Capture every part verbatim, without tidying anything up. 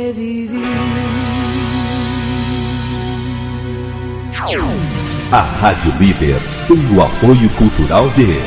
vivi. A Rádio Líder tem o apoio cultural de...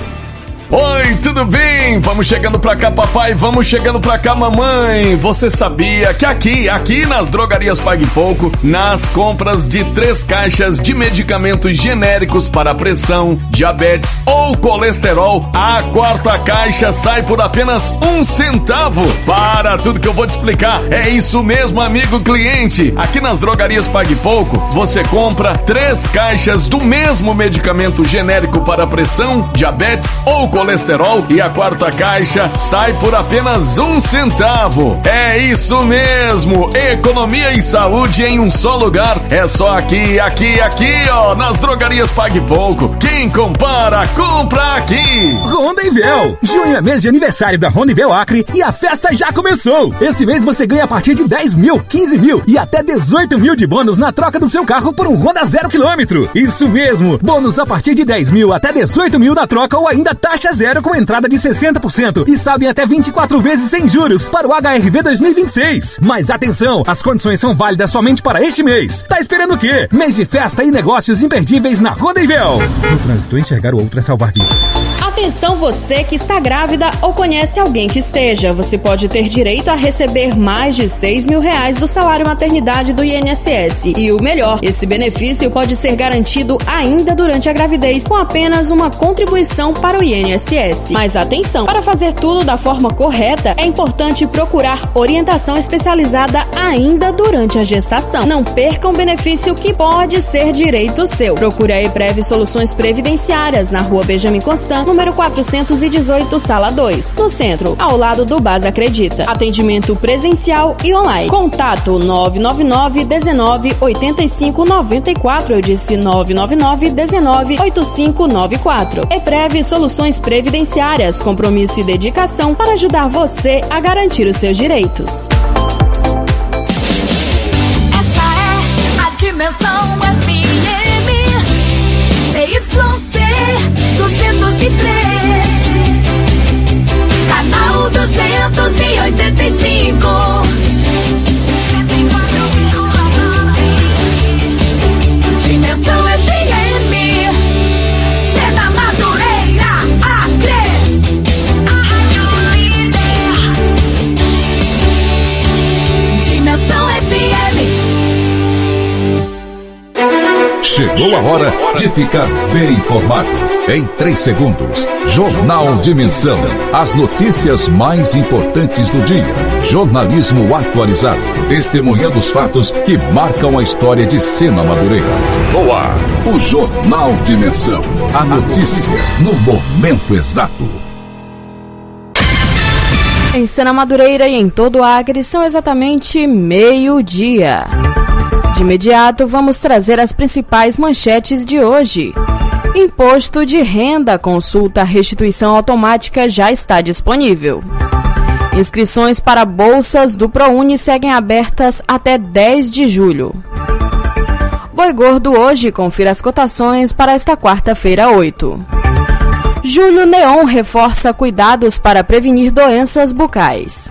Oi, tudo bem? Vamos chegando pra cá, papai, vamos chegando pra cá, mamãe. Você sabia que aqui, aqui nas drogarias Pague Pouco, nas compras de três caixas de medicamentos genéricos para pressão, diabetes ou colesterol, a quarta caixa sai por apenas um centavo. Para tudo que eu vou te explicar, é isso mesmo, amigo cliente. Aqui nas drogarias Pague Pouco, você compra três caixas do mesmo medicamento genérico para pressão, diabetes ou colesterol. colesterol e a quarta caixa sai por apenas um centavo. É isso mesmo, economia e saúde em um só lugar. É só aqui, aqui, aqui, ó, nas drogarias Pague Pouco. Quem compara, compra aqui. Rondavel, junho é mês de aniversário da Rondavel Acre e a festa já começou. Esse mês você ganha a partir de dez mil, quinze mil e até dezoito mil de bônus na troca do seu carro por um Honda zero quilômetro. Isso mesmo, bônus a partir de dez mil até dezoito mil na troca ou ainda taxa zero com entrada de sessenta por cento e saldo em até vinte e quatro vezes sem juros para o H R V dois mil e vinte e seis. Mas atenção, as condições são válidas somente para este mês. Tá esperando o quê? Mês de festa e negócios imperdíveis na Rondavel. No trânsito, enxergar o outro é salvar vidas. Atenção você que está grávida ou conhece alguém que esteja. Você pode ter direito a receber mais de seis mil reais do salário maternidade do I N S S. E o melhor, esse benefício pode ser garantido ainda durante a gravidez com apenas uma contribuição para o I N S S. Mas atenção, para fazer tudo da forma correta, é importante procurar orientação especializada ainda durante a gestação. Não perca um benefício que pode ser direito seu. Procure a EPREV Soluções Previdenciárias na rua Benjamin Constant, número quatrocentos e dezoito, sala dois, no centro, ao lado do Basa Acredita. Atendimento presencial e online. Contato nove nove nove, dezenove, oitenta e cinco, noventa e quatro. Eu disse nove nove nove, dezenove, oitenta e cinco, noventa e quatro. EPREV Soluções Previdenciárias, compromisso e dedicação para ajudar você a garantir os seus direitos. Essa é a Dimensão F M C Y C duzentos e três, canal duzentos e oitenta e cinco. Dimensão F M, Sena Madureira, Acre. Dimensão F M. Chegou a hora de ficar bem informado. Em três segundos, Jornal Dimensão. As notícias mais importantes do dia. Jornalismo atualizado. Testemunhando os fatos que marcam a história de Sena Madureira. No ar, o Jornal Dimensão. A notícia no momento exato. Em Sena Madureira e em todo o Acre são exatamente meio-dia. De imediato, vamos trazer as principais manchetes de hoje. Imposto de renda, consulta restituição automática já está disponível. Inscrições para bolsas do ProUni seguem abertas até dez de julho. Boi Gordo hoje, confira as cotações para esta quarta-feira oito. Júlio Neon reforça cuidados para prevenir doenças bucais.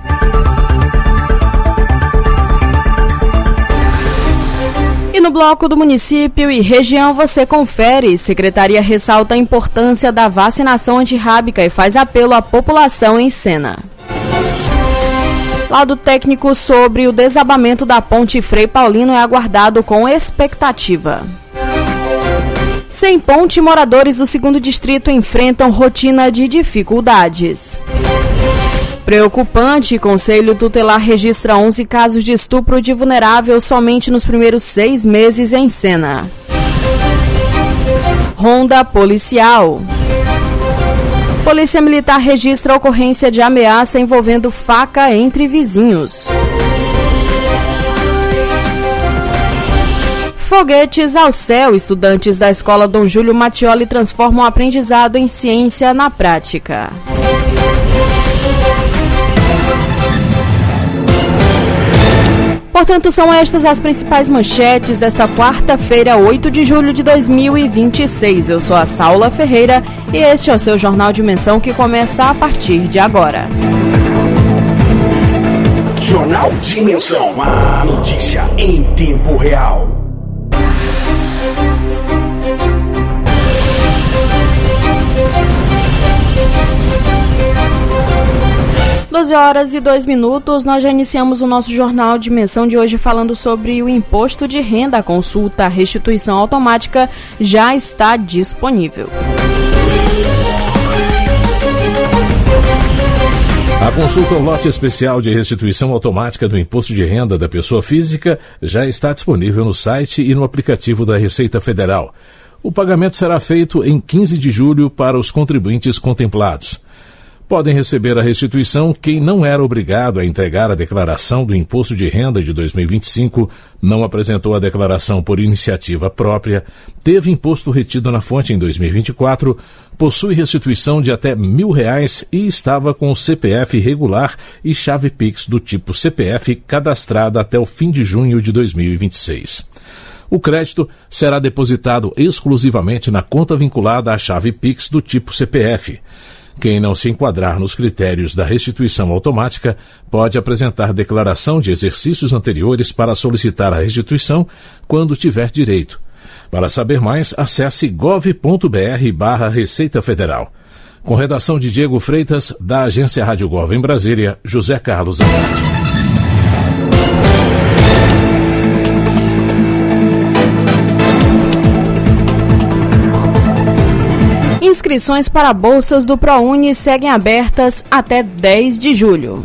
E no bloco do município e região você confere. Secretaria ressalta a importância da vacinação antirrábica e faz apelo à população em Sena. Laudo técnico sobre o desabamento da ponte Frei Paulino é aguardado com expectativa. Sem ponte, moradores do segundo distrito enfrentam rotina de dificuldades. Preocupante, Conselho Tutelar registra onze casos de estupro de vulnerável somente nos primeiros seis meses em Sena. Ronda policial. Polícia Militar registra ocorrência de ameaça envolvendo faca entre vizinhos. Foguetes ao céu. Estudantes da Escola Dom Júlio Mattioli transformam o aprendizado em ciência na prática. Portanto, são estas as principais manchetes desta quarta-feira, oito de julho de dois mil e vinte e seis. Eu sou a Saula Ferreira e este é o seu Jornal Dimensão que começa a partir de agora. Jornal Dimensão, a notícia em tempo real. doze horas e dois minutos, nós já iniciamos o nosso Jornal Dimensão de hoje falando sobre o imposto de renda. A consulta, a restituição automática já está disponível. A consulta ao lote especial de restituição automática do imposto de renda da pessoa física já está disponível no site e no aplicativo da Receita Federal. O pagamento será feito em quinze de julho para os contribuintes contemplados. Podem receber a restituição quem não era obrigado a entregar a declaração do imposto de renda de dois mil e vinte e cinco, não apresentou a declaração por iniciativa própria, teve imposto retido na fonte em dois mil e vinte e quatro, possui restituição de até mil reais e estava com o C P F regular e chave Pix do tipo C P F cadastrada até o fim de junho de dois mil e vinte e seis. O crédito será depositado exclusivamente na conta vinculada à chave Pix do tipo C P F. Quem não se enquadrar nos critérios da restituição automática pode apresentar declaração de exercícios anteriores para solicitar a restituição quando tiver direito. Para saber mais, acesse gov.br barra Receita Federal. Com redação de Diego Freitas, da Agência Rádio Gov em Brasília, José Carlos Andrade. Inscrições para bolsas do ProUni seguem abertas até dez de julho.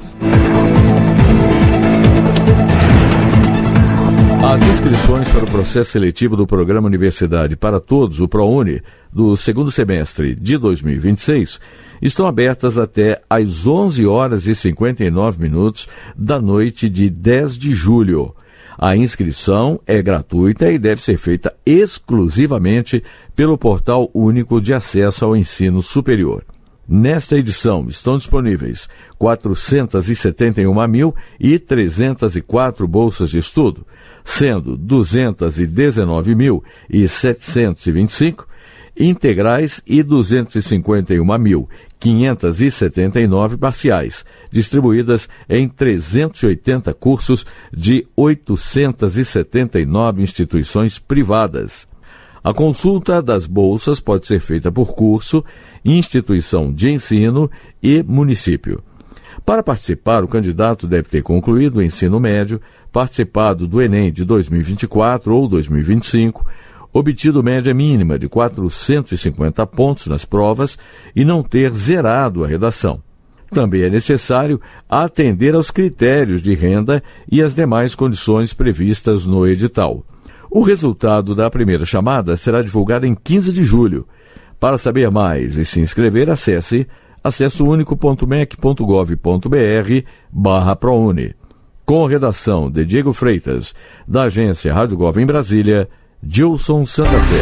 As inscrições para o processo seletivo do Programa Universidade para Todos, o ProUni, do segundo semestre de dois mil e vinte e seis, estão abertas até às onze horas e cinquenta e nove minutos da noite de dez de julho. A inscrição é gratuita e deve ser feita exclusivamente pelo Portal Único de Acesso ao Ensino Superior. Nesta edição estão disponíveis quatrocentas e setenta e uma mil trezentas e quatro bolsas de estudo, sendo duzentas e dezenove mil setecentos e vinte e cinco integrais e duzentas e cinquenta e uma mil quinhentas e setenta e nove parciais, distribuídas em trezentos e oitenta cursos de oitocentas e setenta e nove instituições privadas. A consulta das bolsas pode ser feita por curso, instituição de ensino e município. Para participar, o candidato deve ter concluído o ensino médio, participado do Enem de dois mil e vinte e quatro ou dois mil e vinte e cinco, obtido média mínima de quatrocentos e cinquenta pontos nas provas e não ter zerado a redação. Também é necessário atender aos critérios de renda e às demais condições previstas no edital. O resultado da primeira chamada será divulgado em quinze de julho. Para saber mais e se inscrever, acesse acessounico.mec.gov.br barra ProUni. Com redação de Diego Freitas, da Agência Rádio Gov em Brasília, Gilson Santa Fé.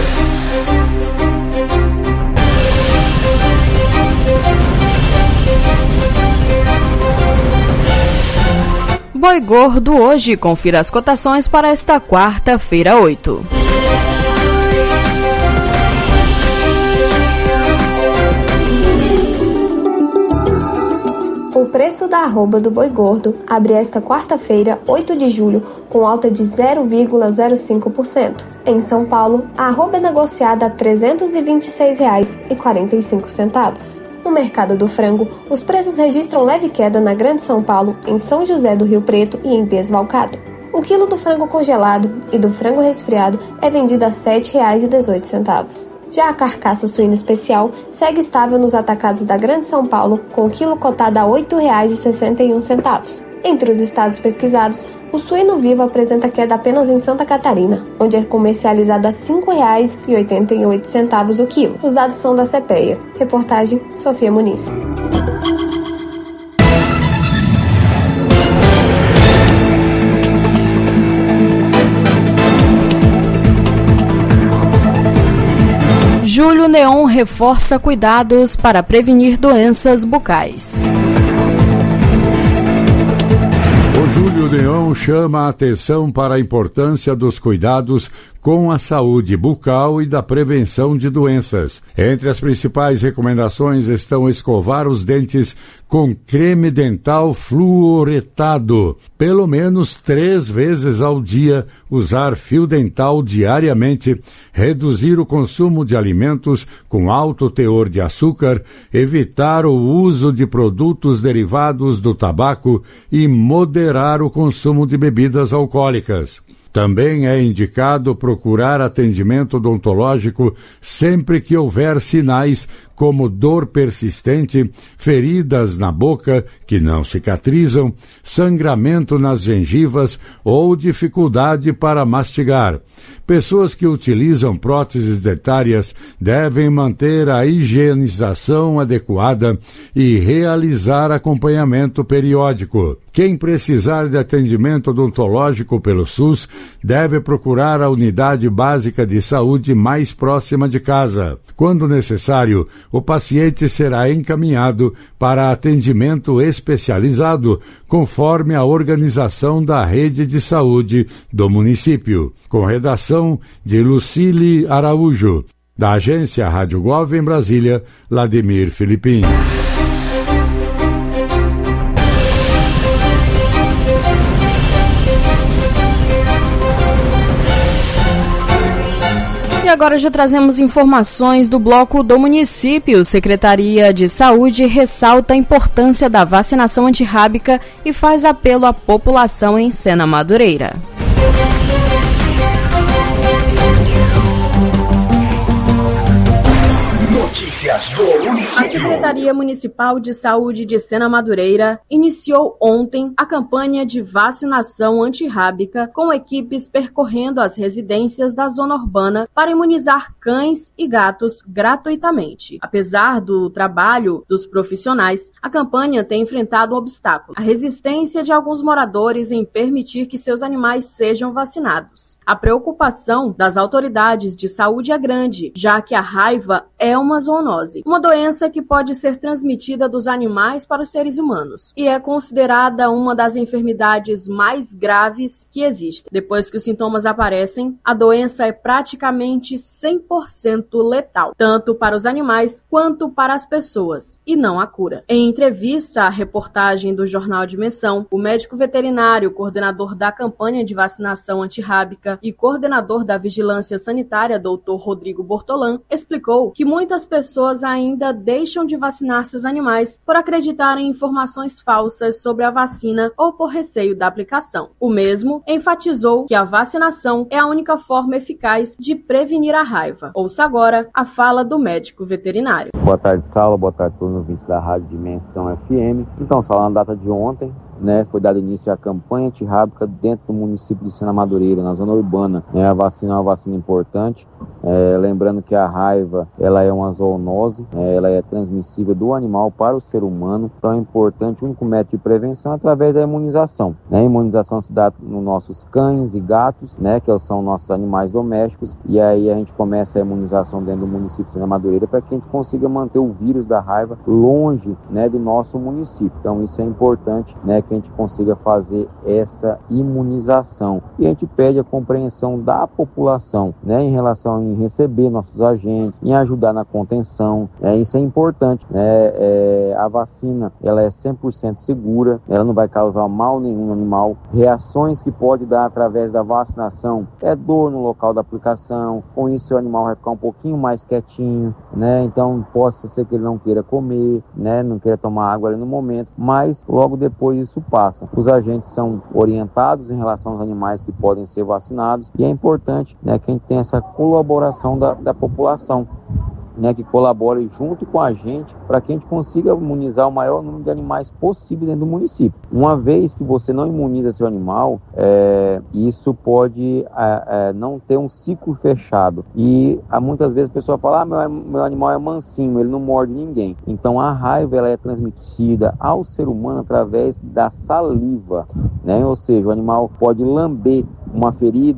Boi Gordo hoje. Confira as cotações para esta quarta-feira, oito. O preço da arroba do boi gordo abre esta quarta-feira, oito de julho, com alta de zero vírgula zero cinco por cento. Em São Paulo, a arroba é negociada a trezentos e vinte e seis reais e quarenta e cinco centavos. No mercado do frango, os preços registram leve queda na Grande São Paulo, em São José do Rio Preto e em Desvalcado. O quilo do frango congelado e do frango resfriado é vendido a sete reais e dezoito centavos. Já a carcaça suína especial segue estável nos atacados da Grande São Paulo, com o quilo cotado a oito reais e sessenta e um centavos. Entre os estados pesquisados, o suíno vivo apresenta queda apenas em Santa Catarina, onde é comercializado a cinco reais e oitenta e oito centavos o quilo. Os dados são da CEPEA. Reportagem Sofia Muniz. Júlio Neon reforça cuidados para prevenir doenças bucais. O Júlio Neon chama a atenção para a importância dos cuidados com a saúde bucal e da prevenção de doenças. Entre as principais recomendações estão escovar os dentes com creme dental fluoretado, pelo menos três vezes ao dia, usar fio dental diariamente, reduzir o consumo de alimentos com alto teor de açúcar, evitar o uso de produtos derivados do tabaco e moderar o consumo de bebidas alcoólicas. Também é indicado procurar atendimento odontológico sempre que houver sinais como dor persistente, feridas na boca que não cicatrizam, sangramento nas gengivas ou dificuldade para mastigar. Pessoas que utilizam próteses dentárias devem manter a higienização adequada e realizar acompanhamento periódico. Quem precisar de atendimento odontológico pelo SUS deve procurar a unidade básica de saúde mais próxima de casa. Quando necessário, o paciente será encaminhado para atendimento especializado, conforme a organização da rede de saúde do município. Com redação de Lucile Araújo. Da agência Rádio Globo em Brasília, Vladimir Filipim. E agora já trazemos informações do bloco do município. Secretaria de Saúde ressalta a importância da vacinação antirrábica e faz apelo à população em Sena Madureira. Notícias do município. A Secretaria Municipal de Saúde de Sena Madureira iniciou ontem a campanha de vacinação antirrábica, com equipes percorrendo as residências da zona urbana para imunizar cães e gatos gratuitamente. Apesar do trabalho dos profissionais, a campanha tem enfrentado um obstáculo: a resistência de alguns moradores em permitir que seus animais sejam vacinados. A preocupação das autoridades de saúde é grande, já que a raiva é uma zoonose, uma doença que pode ser transmitida dos animais para os seres humanos e é considerada uma das enfermidades mais graves que existem. Depois que os sintomas aparecem, a doença é praticamente cem por cento letal, tanto para os animais quanto para as pessoas, e não há cura. Em entrevista à reportagem do Jornal Dimensão, o médico veterinário, coordenador da campanha de vacinação antirrábica e coordenador da vigilância sanitária, doutor Rodrigo Bortolan, explicou que muitas pessoas ainda deixam de vacinar seus animais por acreditarem em informações falsas sobre a vacina ou por receio da aplicação. O mesmo enfatizou que a vacinação é a única forma eficaz de prevenir a raiva. Ouça agora a fala do médico veterinário. Boa tarde, Saulo. Boa tarde a todos os ouvintes da Rádio Dimensão F M. Então, Saulo, na data de ontem, né, foi dado início à campanha antirrábica dentro do município de Sena Madureira, na zona urbana. Né, a vacina é uma vacina importante, é, lembrando que a raiva ela é uma zoonose, é, ela é transmissível do animal para o ser humano, então é importante, o único método de prevenção é através da imunização. Né, a imunização se dá nos nossos cães e gatos, né, que são nossos animais domésticos, e aí a gente começa a imunização dentro do município de Sena Madureira para que a gente consiga manter o vírus da raiva longe, né, do nosso município. Então isso é importante, né, que a gente consiga fazer essa imunização. E a gente pede a compreensão da população, né, em relação em receber nossos agentes, em ajudar na contenção. Né, isso é importante. Né, é, a vacina ela é cem por cento segura, ela não vai causar mal nenhum no animal. Reações que pode dar através da vacinação é dor no local da aplicação, com isso o animal vai ficar um pouquinho mais quietinho, né, então possa ser que ele não queira comer, né, não queira tomar água ali no momento, mas logo depois isso passa. Os agentes são orientados em relação aos animais que podem ser vacinados e é importante, né, que a gente tenha essa colaboração da, da população, né, que colabore junto com a gente para que a gente consiga imunizar o maior número de animais possível dentro do município. Uma vez que você não imuniza seu animal, é, isso pode é, é, não ter um ciclo fechado. E há, muitas vezes a pessoa fala, ah, meu, meu animal é mansinho, ele não morde ninguém. Então a raiva ela é transmitida ao ser humano através da saliva, né? Ou seja, o animal pode lamber uma ferida,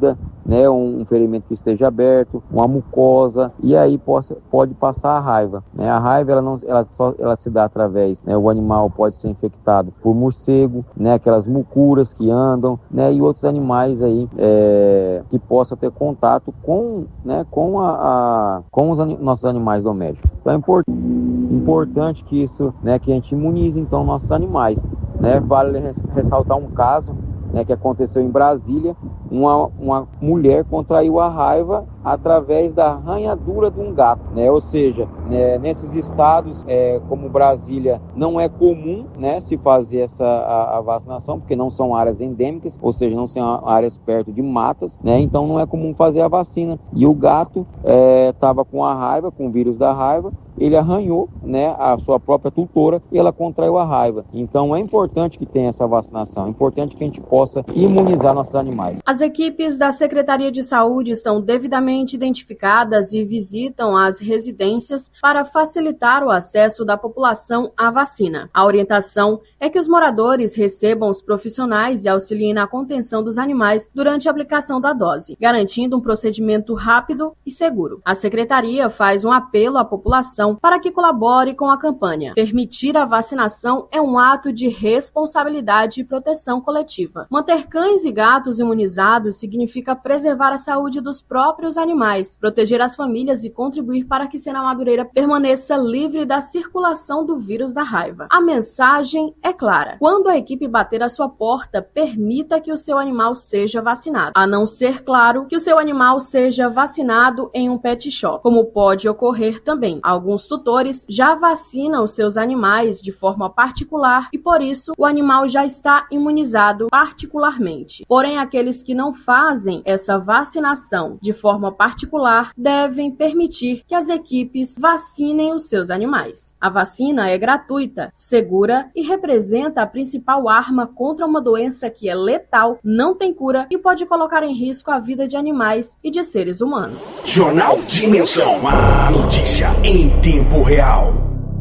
né, um, um ferimento que esteja aberto, uma mucosa, e aí pode, pode passar a raiva, né? A raiva ela não, ela só, ela se dá através, né, o animal pode ser infectado por morcego, né, aquelas mucuras que andam, né, e outros animais aí é, que possam ter contato com, né, com a, a com os ani- nossos animais domésticos. Então é import, importante que isso, né, que a gente imunize então nossos animais, né? Vale ressaltar um caso, né, que aconteceu em Brasília. Uma, uma mulher contraiu a raiva através da arranhadura de um gato, né? Ou seja, né, nesses estados, é, como Brasília, não é comum, né, se fazer essa a, a vacinação, porque não são áreas endêmicas, ou seja, não são áreas perto de matas, né? Então não é comum fazer a vacina. E o gato estava é, com a raiva, com o vírus da raiva, ele arranhou, né, a sua própria tutora e ela contraiu a raiva. Então é importante que tenha essa vacinação, é importante que a gente possa imunizar nossos animais. As equipes da Secretaria de Saúde estão devidamente identificadas e visitam as residências para facilitar o acesso da população à vacina. A orientação é que os moradores recebam os profissionais e auxiliem na contenção dos animais durante a aplicação da dose, garantindo um procedimento rápido e seguro. A Secretaria faz um apelo à população para que colabore com a campanha. Permitir a vacinação é um ato de responsabilidade e proteção coletiva. Manter cães e gatos imunizados significa preservar a saúde dos próprios animais, proteger as famílias e contribuir para que Sena Madureira permaneça livre da circulação do vírus da raiva. A mensagem é clara. Quando a equipe bater à sua porta, permita que o seu animal seja vacinado, a não ser, claro, que o seu animal seja vacinado em um pet shop, como pode ocorrer também. Alguns tutores já vacinam os seus animais de forma particular e, por isso, o animal já está imunizado particularmente. Porém, aqueles que não fazem essa vacinação de forma particular devem permitir que as equipes vacinem os seus animais. A vacina é gratuita, segura e representa a principal arma contra uma doença que é letal, não tem cura e pode colocar em risco a vida de animais e de seres humanos. Jornal Dimensão, a notícia em tempo real.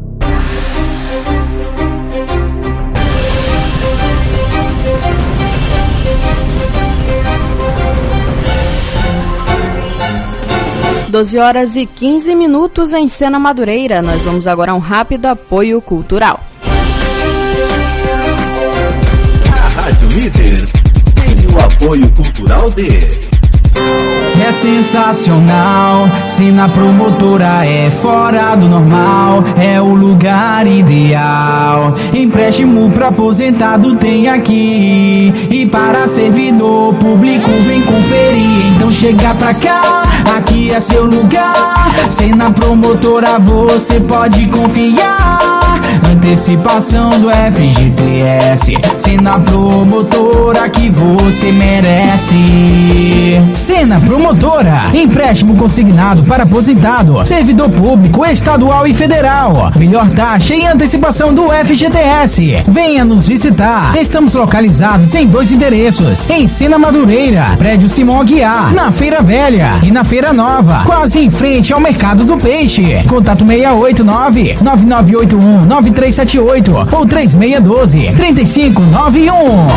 doze horas e quinze minutos em Sena Madureira. Nós vamos agora a um rápido apoio cultural. A Rádio Líder tem o apoio cultural de... É sensacional, Sena Promotora é fora do normal, é o lugar ideal. Empréstimo pra aposentado tem aqui, e para servidor público vem conferir. Então chega pra cá, aqui é seu lugar. Sena Promotora você pode confiar. Antecipação do F G T S, Sena Promotora que você merece. Sena Promotora, empréstimo consignado para aposentado, servidor público, estadual e federal. Melhor taxa e antecipação do F G T S. Venha nos visitar. Estamos localizados em dois endereços, em Sena Madureira, prédio Simão Aguiar, na Feira Velha e na Feira Nova, quase em frente ao Mercado do Peixe. Contato seis oito nove, nove nove oito um, nove três sete oito ou três seis um dois, três cinco nove um.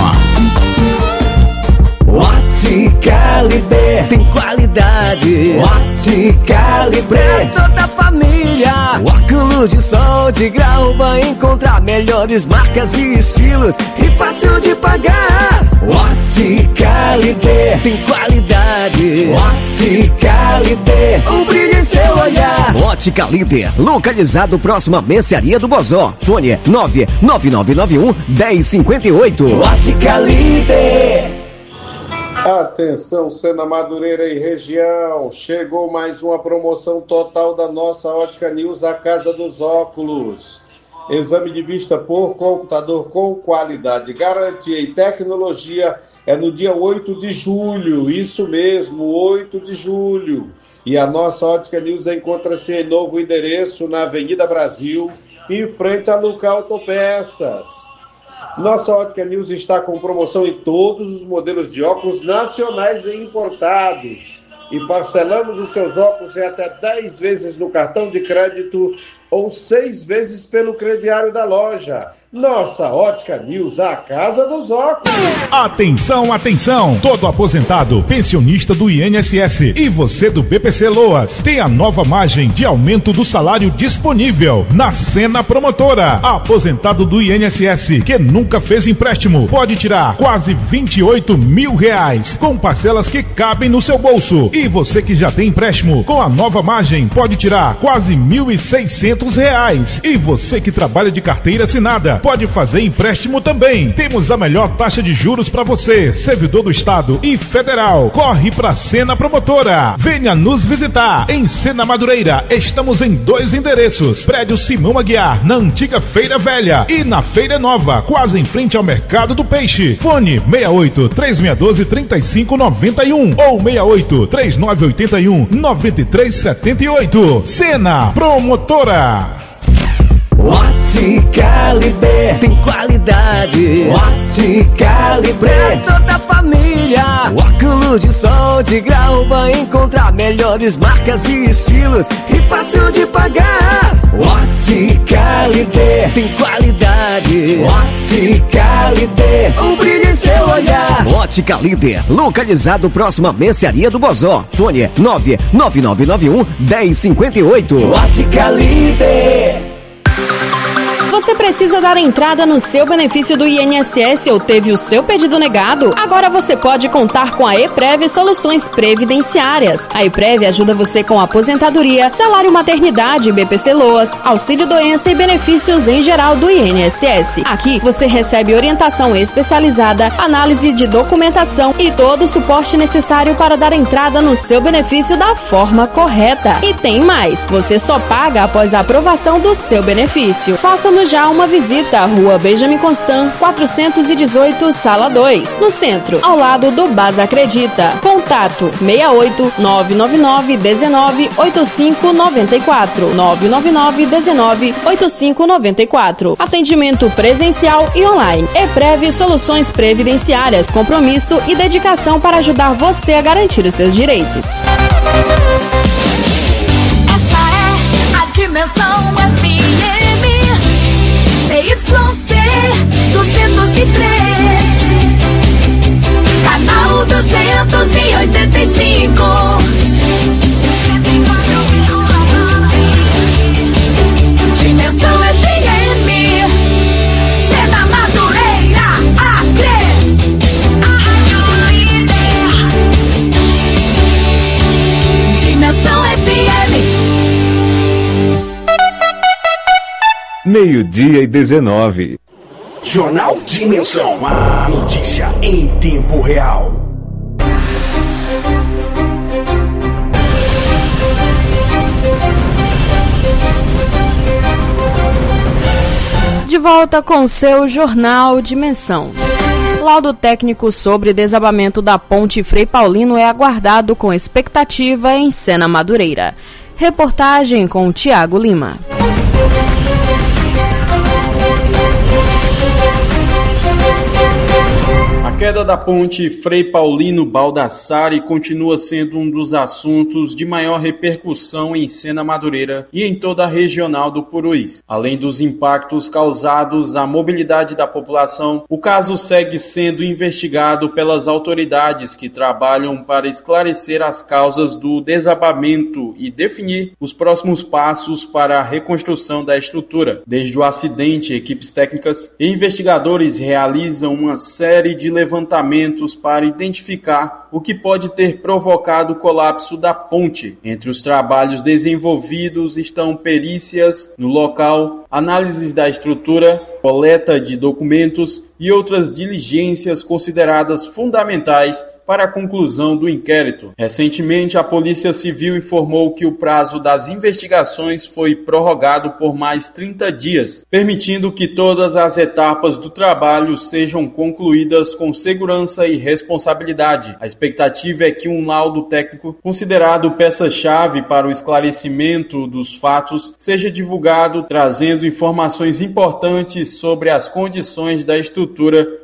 Ótica Libre tem qualidade. Ótica Libre pra toda a família. Óculos de sol de grau vai encontrar melhores marcas e estilos e fácil de pagar. Ótica Libre tem qualidade. Ótica Libre, um brilho em seu olhar. Ótica Libre, localizado próximo à Mercearia do Bozó. Fone nove nove nove nove um, um zero cinco oito. Ótica Libre. Atenção, Sena Madureira e região, chegou mais uma promoção total da nossa Ótica News, a Casa dos Óculos. Exame de vista por computador com qualidade, garantia e tecnologia é no dia oito de julho, isso mesmo, oito de julho. E a nossa Ótica News encontra-se em novo endereço na Avenida Brasil, em frente a Luca Autopeças. Nossa Ótica News está com promoção em todos os modelos de óculos nacionais e importados. E parcelamos os seus óculos em até dez vezes no cartão de crédito ou seis vezes pelo crediário da loja. Nossa Ótica News, a casa dos óculos. Atenção, atenção! Todo aposentado, pensionista do I N S S e você do B P C Loas tem a nova margem de aumento do salário disponível na Sena Promotora. Aposentado do I N S S que nunca fez empréstimo pode tirar quase vinte e oito mil reais com parcelas que cabem no seu bolso. E você que já tem empréstimo com a nova margem pode tirar quase mil e seiscentos reais. E você que trabalha de carteira assinada pode fazer empréstimo também. Temos a melhor taxa de juros para você, servidor do Estado e Federal. Corre pra Sena Promotora. Venha nos visitar em Sena Madureira. Estamos em dois endereços: Prédio Simão Aguiar, na antiga Feira Velha, e na Feira Nova, quase em frente ao Mercado do Peixe. Fone seis oito, três seis um dois, três cinco nove um ou seis oito, três nove oito um, nove três sete oito. Sena Promotora. Ótica Liber, tem qualidade. Ótica Liber, toda a família. Óculos de sol de grau, vai encontrar melhores marcas e estilos e fácil de pagar. Ótica Liber, tem qualidade. Ótica Liber, um brilho em seu olhar. Ótica Líder, localizado próximo à mercearia do Bozó. Fone nove nove nove nove um, um zero cinco oito. Ótica Líder. Você precisa dar entrada no seu benefício do I N S S ou teve o seu pedido negado? Agora você pode contar com a EPREV Soluções Previdenciárias. A EPREV ajuda você com aposentadoria, salário maternidade, B P C Loas, auxílio doença e benefícios em geral do I N S S. Aqui você recebe orientação especializada, análise de documentação e todo o suporte necessário para dar entrada no seu benefício da forma correta. E tem mais, você só paga após a aprovação do seu benefício. Faça-nos já uma visita à Rua Benjamin Constant, quatrocentos e dezoito, Sala dois, no centro, ao lado do Baza Acredita. Contato seis oito, nove nove nove, um nove, oito cinco nove quatro, nove nove nove, um nove, oito cinco nove quatro. Atendimento presencial e online. EPREV Soluções Previdenciárias, compromisso e dedicação para ajudar você a garantir os seus direitos. Essa é a Dimensão F M. Y C duzentos e três, canal duzentos e oitenta e cinco, Dimensão F M, Sena Madureira, Acre, Dimensão F M. Meio-dia e dezenove. Jornal Dimensão, a notícia em tempo real. De volta com seu Jornal Dimensão. Laudo técnico sobre desabamento da ponte Frei Paulino é aguardado com expectativa em Sena Madureira. Reportagem com Tiago Lima. A queda da ponte Frei Paulino Baldassarre continua sendo um dos assuntos de maior repercussão em Sena Madureira e em toda a regional do Purus. Além dos impactos causados à mobilidade da população, o caso segue sendo investigado pelas autoridades que trabalham para esclarecer as causas do desabamento e definir os próximos passos para a reconstrução da estrutura. Desde o acidente, equipes técnicas e investigadores realizam uma série de levantamentos para identificar o que pode ter provocado o colapso da ponte. Entre os trabalhos desenvolvidos estão perícias no local, análises da estrutura, coleta de documentos e outras diligências consideradas fundamentais para a conclusão do inquérito. Recentemente, a Polícia Civil informou que o prazo das investigações foi prorrogado por mais trinta dias, permitindo que todas as etapas do trabalho sejam concluídas com segurança e responsabilidade. A expectativa é que um laudo técnico, considerado peça-chave para o esclarecimento dos fatos, seja divulgado, trazendo informações importantes sobre as condições da estrutura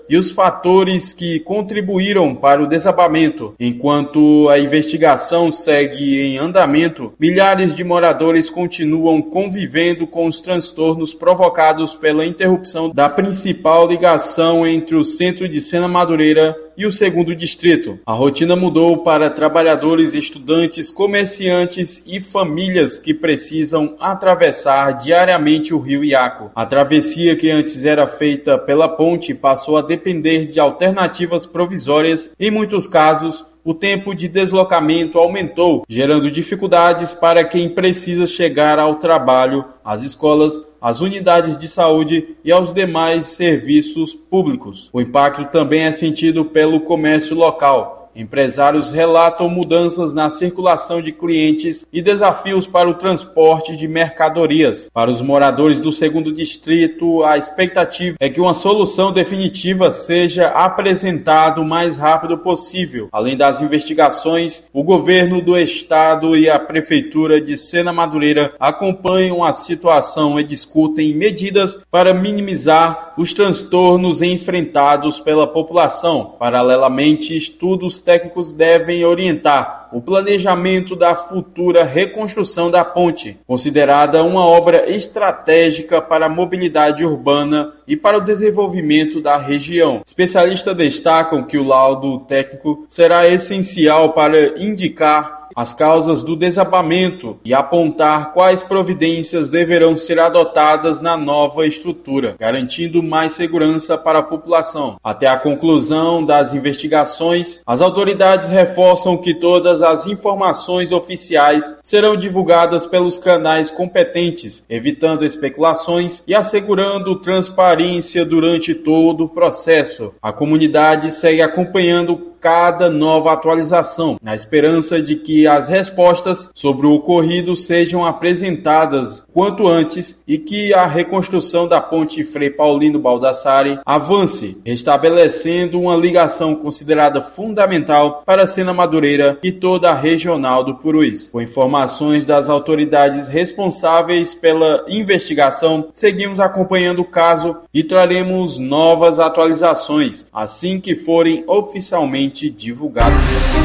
e os fatores que contribuíram para o desabamento. Enquanto a investigação segue em andamento, milhares de moradores continuam convivendo com os transtornos provocados pela interrupção da principal ligação entre o centro de Sena Madureira e o segundo distrito. A rotina mudou para trabalhadores, estudantes, comerciantes e famílias que precisam atravessar diariamente o rio Iaco. A travessia, que antes era feita pela ponte, passou a depender de alternativas provisórias. Em muitos casos, o tempo de deslocamento aumentou, gerando dificuldades para quem precisa chegar ao trabalho, às escolas, às unidades de saúde e aos demais serviços públicos. O impacto também é sentido pelo comércio local. Empresários relatam mudanças na circulação de clientes e desafios para o transporte de mercadorias. Para os moradores do segundo distrito, a expectativa é que uma solução definitiva seja apresentada o mais rápido possível. Além das investigações, o governo do estado e a prefeitura de Sena Madureira acompanham a situação e discutem medidas para minimizar os transtornos enfrentados pela população. Paralelamente, estudos técnicos devem orientar o planejamento da futura reconstrução da ponte, considerada uma obra estratégica para a mobilidade urbana e para o desenvolvimento da região. Especialistas destacam que o laudo técnico será essencial para indicar as causas do desabamento e apontar quais providências deverão ser adotadas na nova estrutura, garantindo mais segurança para a população. Até a conclusão das investigações, as autoridades reforçam que todas as informações oficiais serão divulgadas pelos canais competentes, evitando especulações e assegurando transparência durante todo o processo. A comunidade segue acompanhando cada nova atualização, na esperança de que as respostas sobre o ocorrido sejam apresentadas quanto antes e que a reconstrução da ponte Frei Paulino Baldassarri avance, estabelecendo uma ligação considerada fundamental para Sena Madureira e toda a regional do Purus. Com informações das autoridades responsáveis pela investigação, seguimos acompanhando o caso e traremos novas atualizações assim que forem oficialmente divulgados.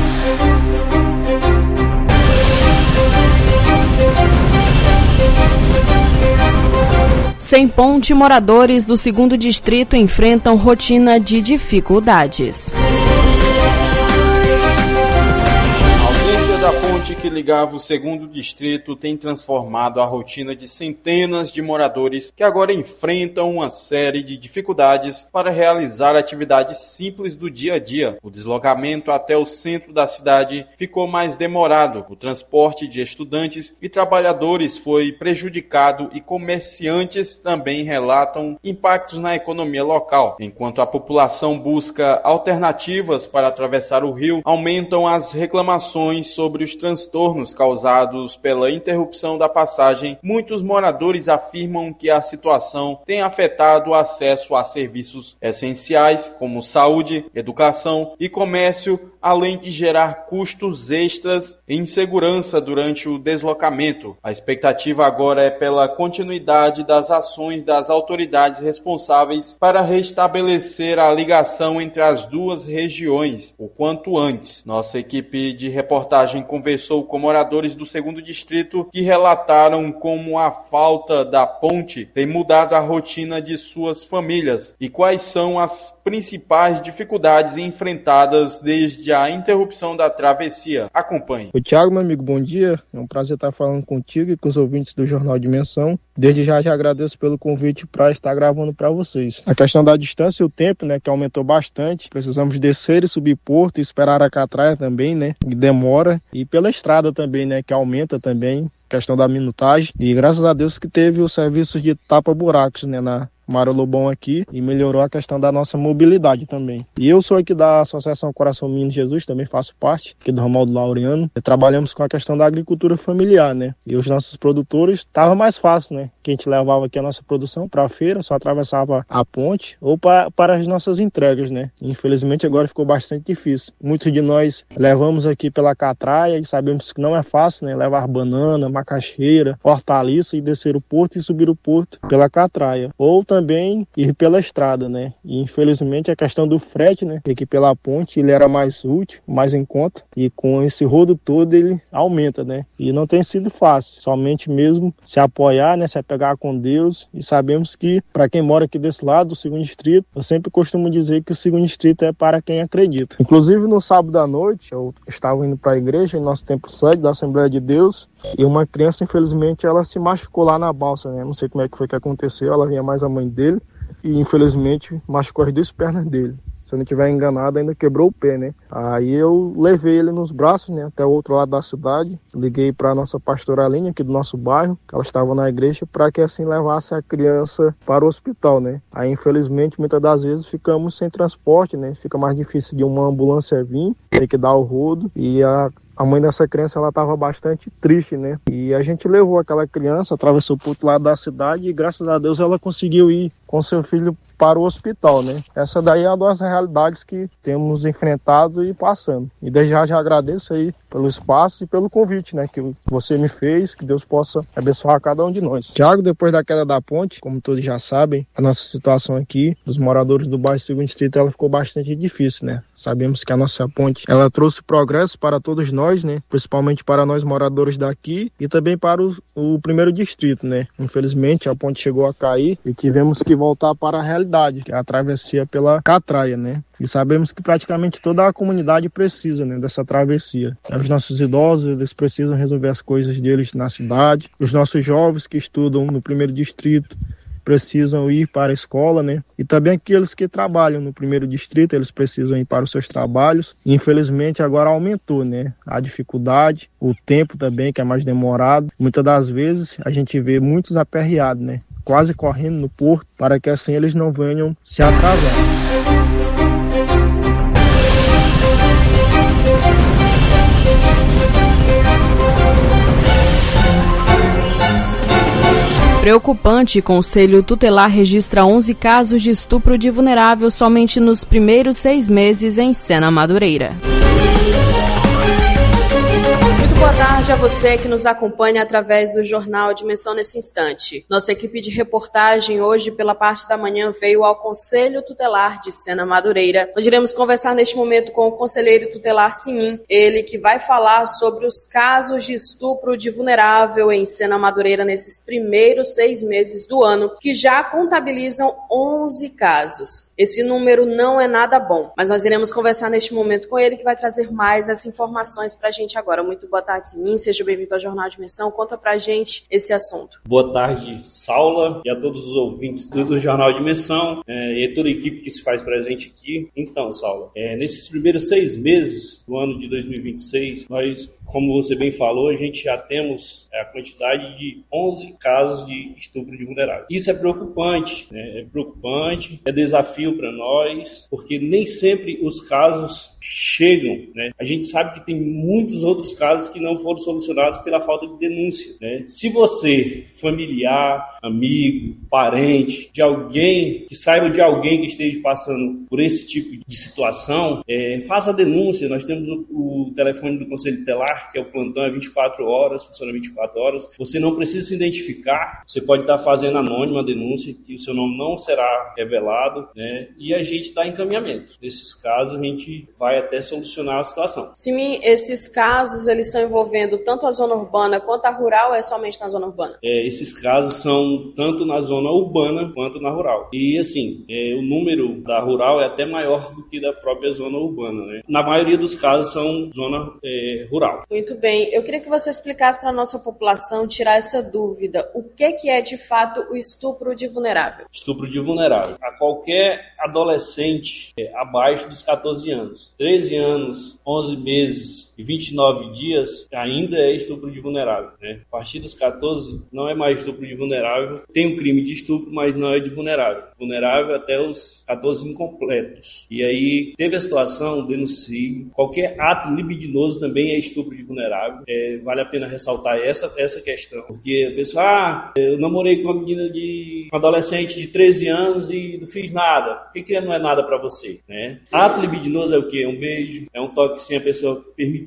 Sem ponte, moradores do segundo distrito enfrentam rotina de dificuldades. A ponte que ligava o segundo distrito tem transformado a rotina de centenas de moradores que agora enfrentam uma série de dificuldades para realizar atividades simples do dia a dia. O deslocamento até o centro da cidade ficou mais demorado. O transporte de estudantes e trabalhadores foi prejudicado e comerciantes também relatam impactos na economia local. Enquanto a população busca alternativas para atravessar o rio, aumentam as reclamações sobre Sobre os transtornos causados pela interrupção da passagem, muitos moradores afirmam que a situação tem afetado o acesso a serviços essenciais como saúde, educação e comércio, além de gerar custos extras e insegurança durante o deslocamento. A expectativa agora é pela continuidade das ações das autoridades responsáveis para restabelecer a ligação entre as duas regiões o quanto antes. Nossa equipe de reportagem conversou com moradores do segundo distrito que relataram como a falta da ponte tem mudado a rotina de suas famílias e quais são as principais dificuldades enfrentadas desde a interrupção da travessia. Acompanhe. Oi, Thiago, meu amigo, bom dia. É um prazer estar falando contigo e com os ouvintes do Jornal Dimensão. Desde já já agradeço pelo convite para estar gravando para vocês. A questão da distância e o tempo, né, que aumentou bastante. Precisamos descer e subir porto e esperar a catraia também, né, que demora. E pela estrada também, né, que aumenta também, questão da minutagem. E graças a Deus que teve o serviço de tapa-buracos, né, na Mário Lobão aqui e melhorou a questão da nossa mobilidade também. E eu sou aqui da Associação Coração Menino Jesus, também faço parte aqui do Romualdo Laureano. E trabalhamos com a questão da agricultura familiar, né? E os nossos produtores estava mais fácil, né? Que a gente levava aqui a nossa produção para a feira, só atravessava a ponte ou pra, para as nossas entregas, né? Infelizmente agora ficou bastante difícil. Muitos de nós levamos aqui pela catraia e sabemos que não é fácil, né? Levar banana, macaxeira, hortaliça e descer o porto e subir o porto pela catraia. Ou também também ir pela estrada, né? E infelizmente a questão do frete, né? Ir pela ponte, ele era mais útil, mais em conta, e com esse rodo todo ele aumenta, né? E não tem sido fácil, somente mesmo se apoiar, né? Se apegar com Deus, e sabemos que para quem mora aqui desse lado, do segundo distrito, eu sempre costumo dizer que o segundo distrito é para quem acredita. Inclusive no sábado à noite, eu estava indo para a igreja, em nosso templo sede da Assembleia de Deus, e uma criança, infelizmente, ela se machucou lá na balsa, né? Não sei como é que foi que aconteceu, ela vinha mais a mãe dele, e infelizmente machucou as duas pernas dele. Se eu não estiver enganado, ainda quebrou o pé, né? Aí eu levei ele nos braços, né, até o outro lado da cidade. Liguei para a nossa pastora Aline, aqui do nosso bairro, que ela estava na igreja, para que assim levasse a criança para o hospital, né? Aí, infelizmente, muitas das vezes ficamos sem transporte, né? Fica mais difícil de uma ambulância vir, tem que dar o rodo. E a A mãe dessa criança, ela estava bastante triste, né? E a gente levou aquela criança, atravessou por outro lado da cidade e, graças a Deus, ela conseguiu ir com seu filho para o hospital, né? Essa daí é uma das realidades que temos enfrentado e passando. E desde já já agradeço aí pelo espaço e pelo convite, né? Que você me fez, que Deus possa abençoar cada um de nós. Tiago, depois da queda da ponte, como todos já sabem, a nossa situação aqui, dos moradores do bairro segundo distrito, ela ficou bastante difícil, né? Sabemos que a nossa ponte, ela trouxe progresso para todos nós, né? Principalmente para nós moradores daqui e também para o, o primeiro distrito, né? Infelizmente, a ponte chegou a cair e tivemos que voltar para a realidade, que é a travessia pela Catraia, né? E sabemos que praticamente toda a comunidade precisa, né, dessa travessia. Os nossos idosos, eles precisam resolver as coisas deles na cidade. Os nossos jovens que estudam no primeiro distrito precisam ir para a escola, né? E também aqueles que trabalham no primeiro distrito, eles precisam ir para os seus trabalhos. E, infelizmente, agora aumentou, né? A dificuldade, o tempo também, que é mais demorado. Muitas das vezes, a gente vê muitos aperreados, né? Quase correndo no porto, para que assim eles não venham se atrasar. Preocupante, Conselho Tutelar registra onze casos de estupro de vulnerável somente nos primeiros seis meses em Sena Madureira. Muito boa tarde a você que nos acompanha através do Jornal Dimensão nesse instante. Nossa equipe de reportagem hoje, pela parte da manhã, veio ao Conselho Tutelar de Sena Madureira, onde iremos conversar neste momento com o conselheiro tutelar Simim, ele que vai falar sobre os casos de estupro de vulnerável em Sena Madureira nesses primeiros seis meses do ano, que já contabilizam onze casos. Esse número não é nada bom, mas nós iremos conversar neste momento com ele, que vai trazer mais essas informações pra gente agora. Muito boa tarde, Simim, seja bem-vindo ao Jornal Dimensão, conta pra gente esse assunto. Boa tarde, Saula, e a todos os ouvintes do Jornal Dimensão, é, e a toda a equipe que se faz presente aqui. Então, Saula, é, nesses primeiros seis meses do ano de dois mil e vinte e seis, nós, como você bem falou, a gente já temos a quantidade de onze casos de estupro de vulnerável. Isso é preocupante, né? É preocupante, é desafio para nós, porque nem sempre os casos chegam, né? A gente sabe que tem muitos outros casos que não foram solucionados pela falta de denúncia, né? Se você, familiar, amigo, parente, de alguém, que saiba de alguém que esteja passando por esse tipo de situação, é, faça a denúncia. Nós temos o, o telefone do Conselho Tutelar, que é o plantão, é vinte e quatro horas, funciona vinte e quatro horas. Você não precisa se identificar, você pode estar fazendo anônima a denúncia, que o seu nome não será revelado, né? E a gente dá encaminhamento. Nesses casos, a gente vai até solucionar a situação. Simim, esses casos, eles são envolvendo tanto a zona urbana quanto a rural, ou é somente na zona urbana? É, esses casos são tanto na zona urbana quanto na rural. E, assim, é, o número da rural é até maior do que da própria zona urbana, né? Na maioria dos casos são zona é, rural. Muito bem. Eu queria que você explicasse para a nossa população, tirar essa dúvida. O que, que é, de fato, o estupro de vulnerável? Estupro de vulnerável. A qualquer adolescente é, abaixo dos catorze anos, treze anos, onze meses e vinte e nove dias, ainda é estupro de vulnerável, né? A partir dos catorze, não é mais estupro de vulnerável. Tem um crime de estupro, mas não é de vulnerável. Vulnerável até os catorze incompletos. E aí, teve a situação, denuncie. Qualquer ato libidinoso também é estupro de vulnerável. É, vale a pena ressaltar essa, essa questão. Porque a pessoa, ah, eu namorei com uma menina de... um adolescente de treze anos e não fiz nada. Por que que não é nada pra você, né? Ato libidinoso é o quê? É um beijo, é um toque sem a pessoa permitir,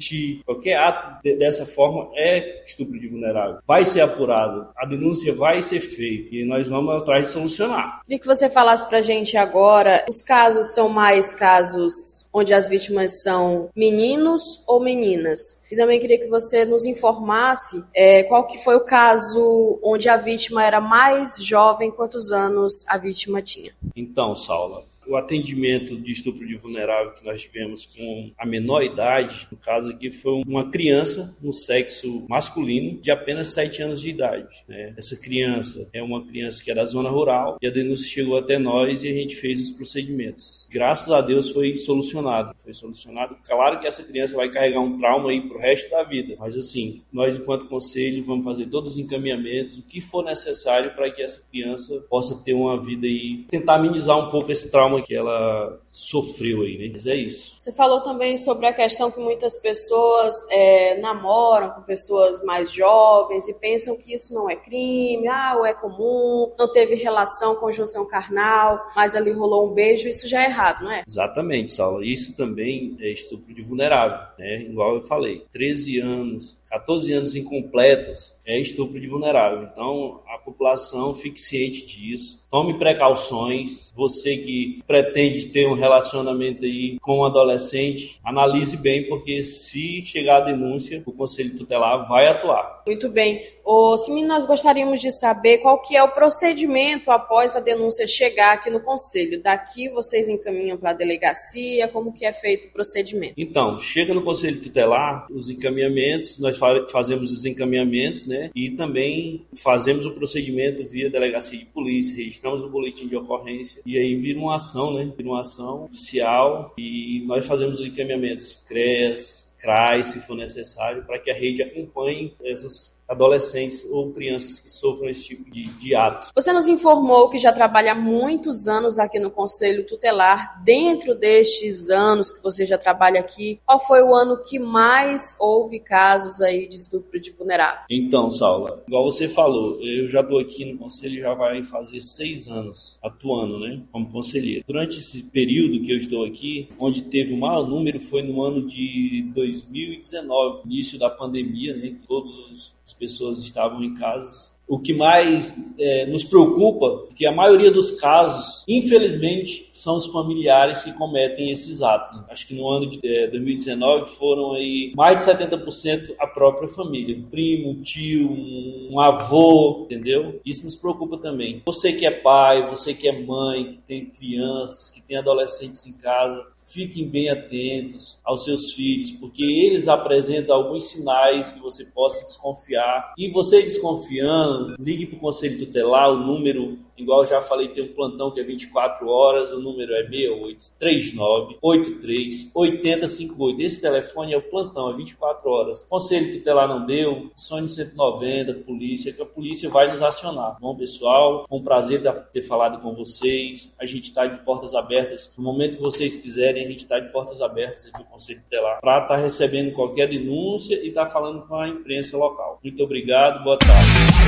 mentir, qualquer ato de, dessa forma é estupro de vulnerável. Vai ser apurado, a denúncia vai ser feita e nós vamos atrás de solucionar. Queria que você falasse pra gente agora, os casos são mais casos onde as vítimas são meninos ou meninas? E também queria que você nos informasse é, qual que foi o caso onde a vítima era mais jovem, quantos anos a vítima tinha. Então, Saula, o atendimento de estupro de vulnerável que nós tivemos com a menor idade, no caso aqui foi uma criança no sexo masculino de apenas sete anos de idade. Né? Essa criança é uma criança que é da zona rural e a denúncia chegou até nós e a gente fez os procedimentos. Graças a Deus foi solucionado. Foi solucionado. Claro que essa criança vai carregar um trauma aí pro resto da vida, mas assim, nós enquanto conselho vamos fazer todos os encaminhamentos, o que for necessário para que essa criança possa ter uma vida aí, tentar amenizar um pouco esse trauma que ela sofreu aí, né? Mas é isso. Você falou também sobre a questão que muitas pessoas é, namoram com pessoas mais jovens e pensam que isso não é crime, ah, ou é comum, não teve relação, conjunção carnal, mas ali rolou um beijo, isso já é errado, não é? Exatamente, Saula. Isso também é estupro de vulnerável, né? Igual eu falei, treze anos, catorze anos incompletos é estupro de vulnerável. Então, a população fique ciente disso. Tome precauções. Você que pretende ter um relacionamento aí com um adolescente, analise bem, porque se chegar a denúncia, o Conselho Tutelar vai atuar. Muito bem. Ô, Simino, nós gostaríamos de saber qual que é o procedimento após a denúncia chegar aqui no Conselho. Daqui vocês encaminham para a delegacia, como que é feito o procedimento? Então, chega no Conselho Tutelar, os encaminhamentos, nós fazemos os encaminhamentos, né? E também fazemos o procedimento via delegacia de polícia, registramos o boletim de ocorrência e aí vira uma ação, né? Vira uma ação judicial e nós fazemos os encaminhamentos C R E A S, C R A I, se for necessário, para que a rede acompanhe essas adolescentes ou crianças que sofram esse tipo de, de ato. Você nos informou que já trabalha há muitos anos aqui no Conselho Tutelar. Dentro destes anos que você já trabalha aqui, qual foi o ano que mais houve casos aí de estupro de vulnerável? Então, Saula, igual você falou, eu já estou aqui no Conselho, já vai fazer seis anos atuando, né, como conselheiro. Durante esse período que eu estou aqui, onde teve o maior número foi no ano de dois mil e dezenove, início da pandemia, né, que todos os as pessoas estavam em casa. O que mais é, nos preocupa é que a maioria dos casos, infelizmente, são os familiares que cometem esses atos. Acho que no ano de é, dois mil e dezenove foram aí mais de setenta por cento a própria família. Um primo, um tio, um, um avô, entendeu? Isso nos preocupa também. Você que é pai, você que é mãe, que tem crianças, que tem adolescentes em casa, fiquem bem atentos aos seus filhos, porque eles apresentam alguns sinais que você possa desconfiar. E você desconfiando, ligue para o Conselho Tutelar, o número, igual eu já falei, tem um plantão que é vinte e quatro horas, o número é seis oito três nove oito três oito zero cinco oito. Esse telefone é o plantão, é vinte e quatro horas. Conselho Tutelar não deu, acione cento e noventa, polícia, que a polícia vai nos acionar. Bom, pessoal, foi um prazer ter falado com vocês. A gente está de portas abertas. No momento que vocês quiserem, a gente está de portas abertas aqui no Conselho Tutelar para estar tá recebendo qualquer denúncia e estar tá falando com a imprensa local. Muito obrigado, boa tarde.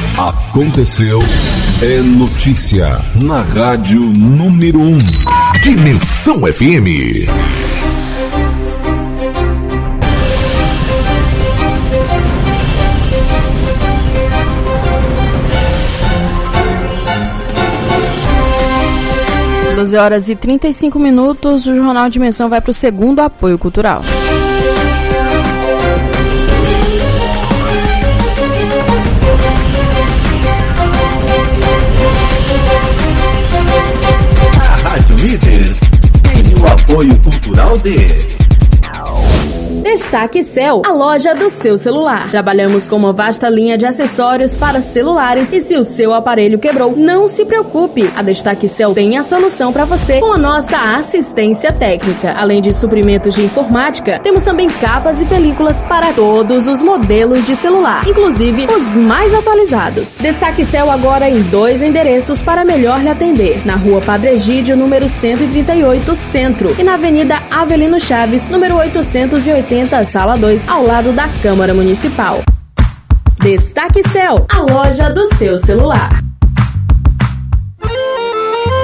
Aconteceu é notícia na Rádio Número um. Dimensão F M. doze horas e trinta e cinco minutos, o Jornal Dimensão vai para o segundo apoio cultural. A Rádio Líder tem o apoio cultural de Destaque Cell, a loja do seu celular. Trabalhamos com uma vasta linha de acessórios para celulares e se o seu aparelho quebrou, não se preocupe. A Destaque Cell tem a solução para você com a nossa assistência técnica. Além de suprimentos de informática, temos também capas e películas para todos os modelos de celular, inclusive os mais atualizados. Destaque Cell agora em dois endereços para melhor lhe atender. Na Rua Padre Egídio, número cento e trinta e oito, Centro, e na Avenida Avelino Chaves, número oitocentos e oitenta, Sala dois, ao lado da Câmara Municipal. Destaque Cell, a loja do seu celular.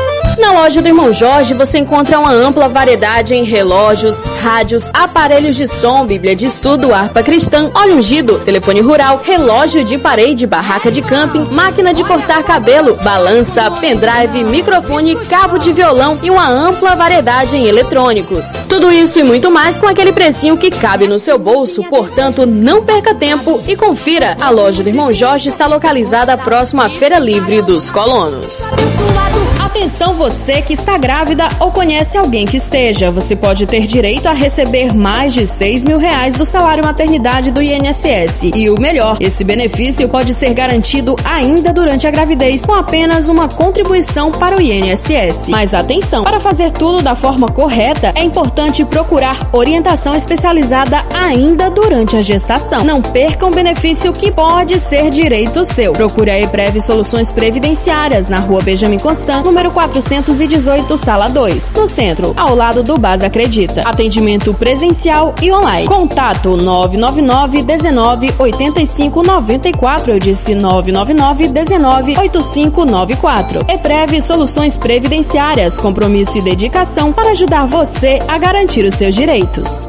Na loja do Irmão Jorge você encontra uma ampla variedade em relógios, rádios, aparelhos de som, bíblia de estudo, harpa cristã, óleo ungido, telefone rural, relógio de parede, barraca de camping, máquina de cortar cabelo, balança, pendrive, microfone, cabo de violão e uma ampla variedade em eletrônicos. Tudo isso e muito mais com aquele precinho que cabe no seu bolso, portanto não perca tempo e confira. A loja do Irmão Jorge está localizada próximo à Feira Livre dos Colonos. Atenção você que está grávida ou conhece alguém que esteja. Você pode ter direito a receber mais de seis mil reais do salário maternidade do I N S S. E o melhor, esse benefício pode ser garantido ainda durante a gravidez com apenas uma contribuição para o I N S S. Mas atenção, para fazer tudo da forma correta, é importante procurar orientação especializada ainda durante a gestação. Não perca um benefício que pode ser direito seu. Procure a EPREV Soluções Previdenciárias na Rua Benjamin Constant, número quatrocentos e dezoito, sala dois, no centro, ao lado do Base Acredita. Atendimento presencial e online. Contato nove nove nove, um nove, oito cinco nove quatro. Eu disse nove nove nove, um nove, oito cinco nove quatro. EPREV Soluções Previdenciárias, compromisso e dedicação para ajudar você a garantir os seus direitos.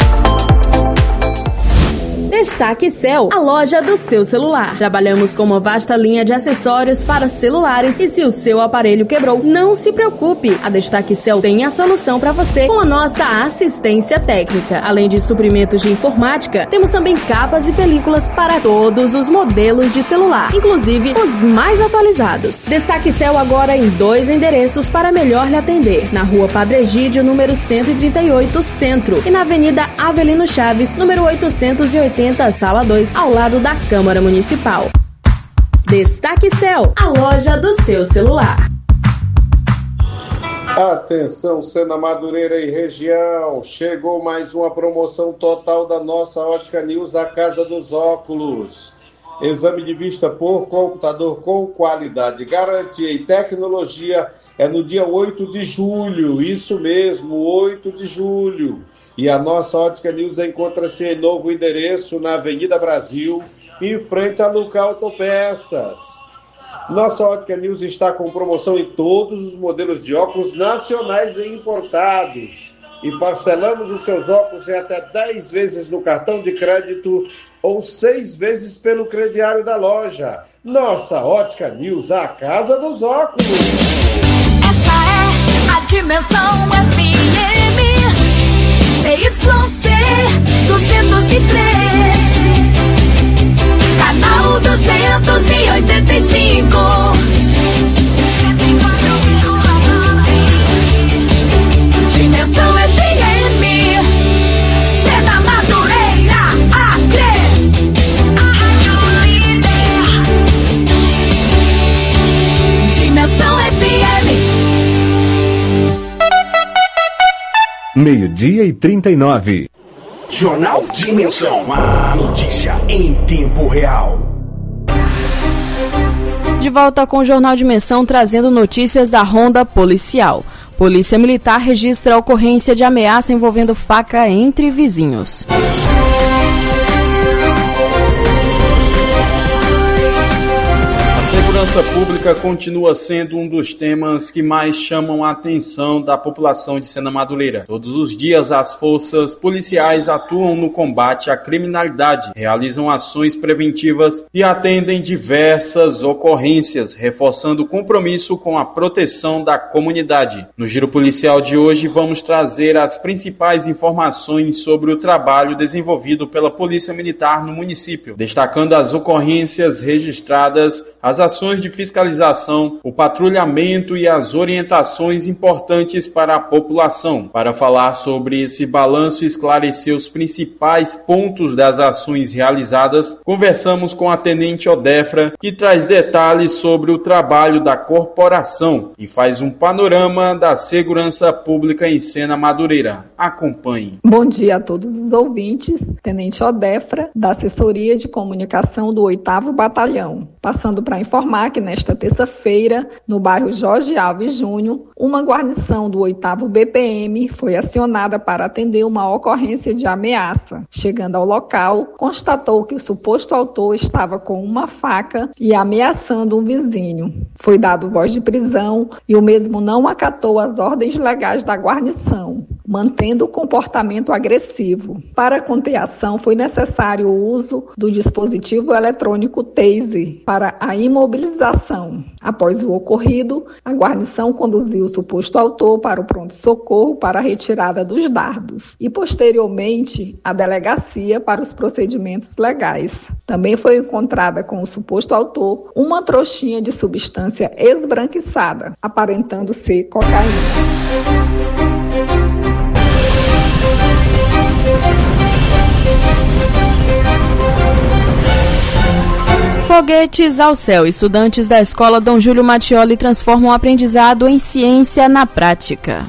Destaque Cell, a loja do seu celular. Trabalhamos com uma vasta linha de acessórios para celulares e se o seu aparelho quebrou, não se preocupe. A Destaque Cell tem a solução para você com a nossa assistência técnica. Além de suprimentos de informática, temos também capas e películas para todos os modelos de celular, inclusive os mais atualizados. Destaque Cell agora em dois endereços para melhor lhe atender. Na Rua Padre Egídio, número cento e trinta e oito, Centro, e na Avenida Avelino Chaves, número oitocentos e oitenta, sala dois, ao lado da Câmara Municipal. Destaque Cell, a loja do seu celular. Atenção, Sena Madureira e região, chegou mais uma promoção total da nossa Ótica News, a Casa dos Óculos. Exame de vista por computador com qualidade, garantia e tecnologia é no dia oito de julho, isso mesmo, oito de julho. E a nossa Ótica News encontra-se em novo endereço na Avenida Brasil, em frente a Luca Autopeças. Nossa Ótica News está com promoção em todos os modelos de óculos nacionais e importados. E parcelamos os seus óculos em até dez vezes no cartão de crédito ou seis vezes pelo crediário da loja. Nossa Ótica News, a casa dos óculos. Essa é a Dimensão F M. C Y C duzentos e três, canal duzentos e oitenta e cinco. Dimensão F M, Sena Madureira, Acre. Dimensão F M. Meio-dia e trinta e nove. Jornal Dimensão, a notícia em tempo real. De volta com o Jornal Dimensão, trazendo notícias da ronda policial. Polícia Militar registra a ocorrência de ameaça envolvendo faca entre vizinhos. A segurança pública continua sendo um dos temas que mais chamam a atenção da população de Sena Madureira. Todos os dias, as forças policiais atuam no combate à criminalidade, realizam ações preventivas e atendem diversas ocorrências, reforçando o compromisso com a proteção da comunidade. No Giro Policial de hoje, vamos trazer as principais informações sobre o trabalho desenvolvido pela Polícia Militar no município, destacando as ocorrências registradas, as ações de fiscalização, o patrulhamento e as orientações importantes para a população. Para falar sobre esse balanço e esclarecer os principais pontos das ações realizadas, conversamos com a Tenente Odefra, que traz detalhes sobre o trabalho da corporação e faz um panorama da segurança pública em Sena Madureira. Acompanhe. Bom dia a todos os ouvintes. Tenente Odefra, da Assessoria de Comunicação do oitavo Batalhão. Passando para para informar que nesta terça-feira, no bairro Jorge Alves Júnior, uma guarnição do oitavo B P M foi acionada para atender uma ocorrência de ameaça. Chegando ao local, constatou que o suposto autor estava com uma faca e ameaçando um vizinho. Foi dado voz de prisão e o mesmo não acatou as ordens legais da guarnição, mantendo o comportamento agressivo. Para conter a ação, foi necessário o uso do dispositivo eletrônico Taser para a imobilização. Após o ocorrido, a guarnição conduziu o suposto autor para o pronto-socorro para a retirada dos dardos e, posteriormente, a delegacia para os procedimentos legais. Também foi encontrada com o suposto autor uma trouxinha de substância esbranquiçada, aparentando ser cocaína. Foguetes ao céu. Estudantes da Escola Dom Júlio Mattioli transformam o aprendizado em ciência na prática.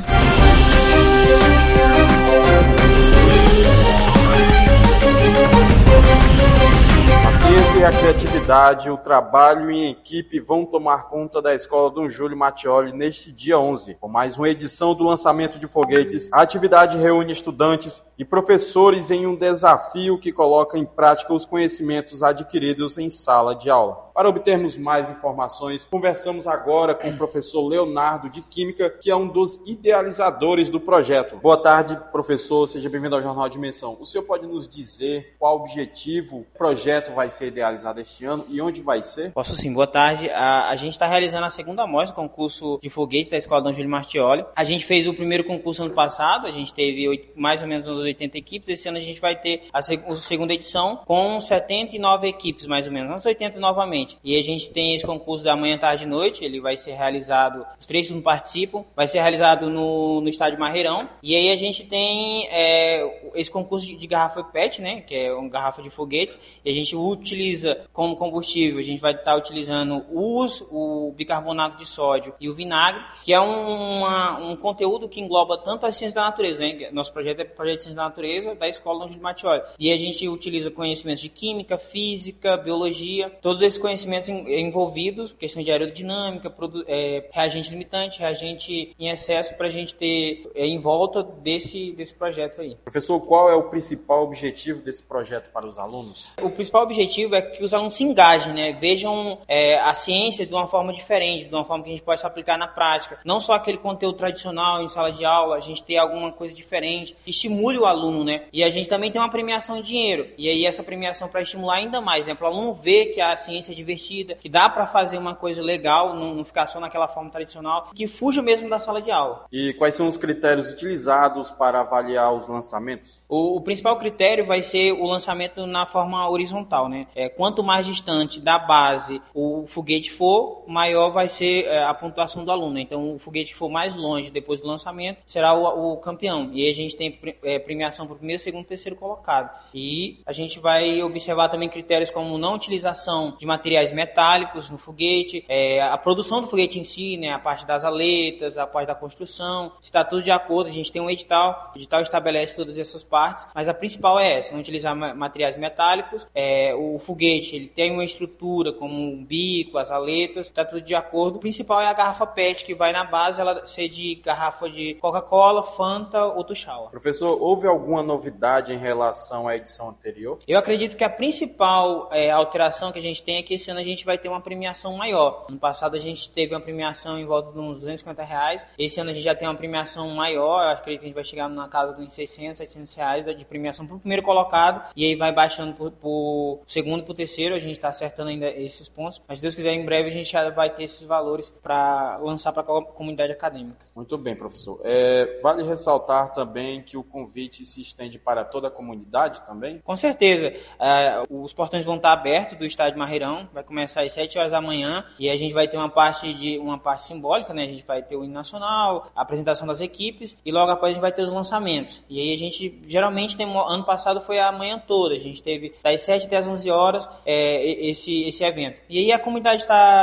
ciência e a criatividade, o trabalho em equipe vão tomar conta da Escola Dom Júlio Mattioli neste dia onze. Com mais uma edição do lançamento de foguetes, a atividade reúne estudantes e professores em um desafio que coloca em prática os conhecimentos adquiridos em sala de aula. Para obtermos mais informações, conversamos agora com o professor Leonardo de Química, que é um dos idealizadores do projeto. Boa tarde, professor. Seja bem-vindo ao Jornal Dimensão. O senhor pode nos dizer qual objetivo o projeto vai ser idealizado este ano e onde vai ser? Posso sim. Boa tarde. A, a gente está realizando a segunda amostra do concurso de foguetes da Escola Dom Júlio Mattioli. A gente fez o primeiro concurso ano passado, a gente teve oito, mais ou menos uns oitenta equipes. Esse ano a gente vai ter a, seg- a segunda edição com setenta e nove equipes, mais ou menos, uns oitenta novamente. E a gente tem esse concurso da manhã, tarde e noite. Ele vai ser realizado, os três turnos participam, vai ser realizado no, no estádio Marreirão. E aí a gente tem é, esse concurso de, de garrafa P E T, né, que é uma garrafa de foguetes, e a gente utiliza como combustível, a gente vai estar utilizando o uso, o bicarbonato de sódio e o vinagre, que é um, uma, um conteúdo que engloba tanto a ciência da natureza, né? Nosso projeto é o projeto de ciência da natureza da Escola Dom Júlio Mattioli. E a gente utiliza conhecimentos de química, física, biologia, todos esses conhecimentos envolvidos, questão de aerodinâmica, produ- é, reagente limitante, reagente em excesso, para a gente ter é, em volta desse, desse projeto aí. Professor, qual é o principal objetivo desse projeto para os alunos? O principal objetivo é que os alunos se engajem, né? Vejam é, a ciência de uma forma diferente, de uma forma que a gente possa aplicar na prática. Não só aquele conteúdo tradicional em sala de aula, a gente ter alguma coisa diferente, que estimule o aluno, né? E a gente também tem uma premiação em dinheiro. E aí essa premiação para estimular ainda mais, né? Para o aluno ver que a ciência é divertida, que dá para fazer uma coisa legal, não, não ficar só naquela forma tradicional, que fuja mesmo da sala de aula. E quais são os critérios utilizados para avaliar os lançamentos? O, o principal critério vai ser o lançamento na forma horizontal, né? É, quanto mais distante da base o foguete for, maior vai ser é, a pontuação do aluno. Então, o foguete que for mais longe depois do lançamento será o, o campeão. E aí a gente tem é, premiação para o primeiro, segundo e terceiro colocado. E a gente vai observar também critérios como não utilização de materiais metálicos no foguete, é, a produção do foguete em si, né, a parte das aletas, a parte da construção, se está tudo de acordo. A gente tem um edital, o edital estabelece todas essas partes, mas a principal é essa, não utilizar materiais metálicos. É, o foguete ele tem uma estrutura como um bico, as aletas, está tudo de acordo. O principal é a garrafa P E T que vai na base, ela ser de garrafa de Coca-Cola, Fanta ou Tuxaua. Professor, houve alguma novidade em relação à edição anterior? Eu acredito que a principal é, alteração que a gente tem é que esse ano a gente vai ter uma premiação maior. No passado a gente teve uma premiação em volta de uns duzentos e cinquenta reais. Esse ano a gente já tem uma premiação maior. Eu acredito que a gente vai chegar na casa de uns seiscentos, setecentos reais de premiação para o primeiro colocado. E aí vai baixando para o segundo e para o terceiro. A gente está acertando ainda esses pontos. Mas se Deus quiser, em breve a gente já vai ter esses valores para lançar para a comunidade acadêmica. Muito bem, professor. É, vale ressaltar também que o convite se estende para toda a comunidade também? Com certeza. Uh, os portões vão estar abertos do estádio Marreirão. Vai começar às sete horas da manhã e a gente vai ter uma parte, de, uma parte simbólica, né? A gente vai ter o hino nacional, a apresentação das equipes e logo após a gente vai ter os lançamentos. E aí a gente, geralmente, tem, ano passado foi a manhã toda. A gente teve das sete até as onze horas é, esse, esse evento. E aí a comunidade está... Tá,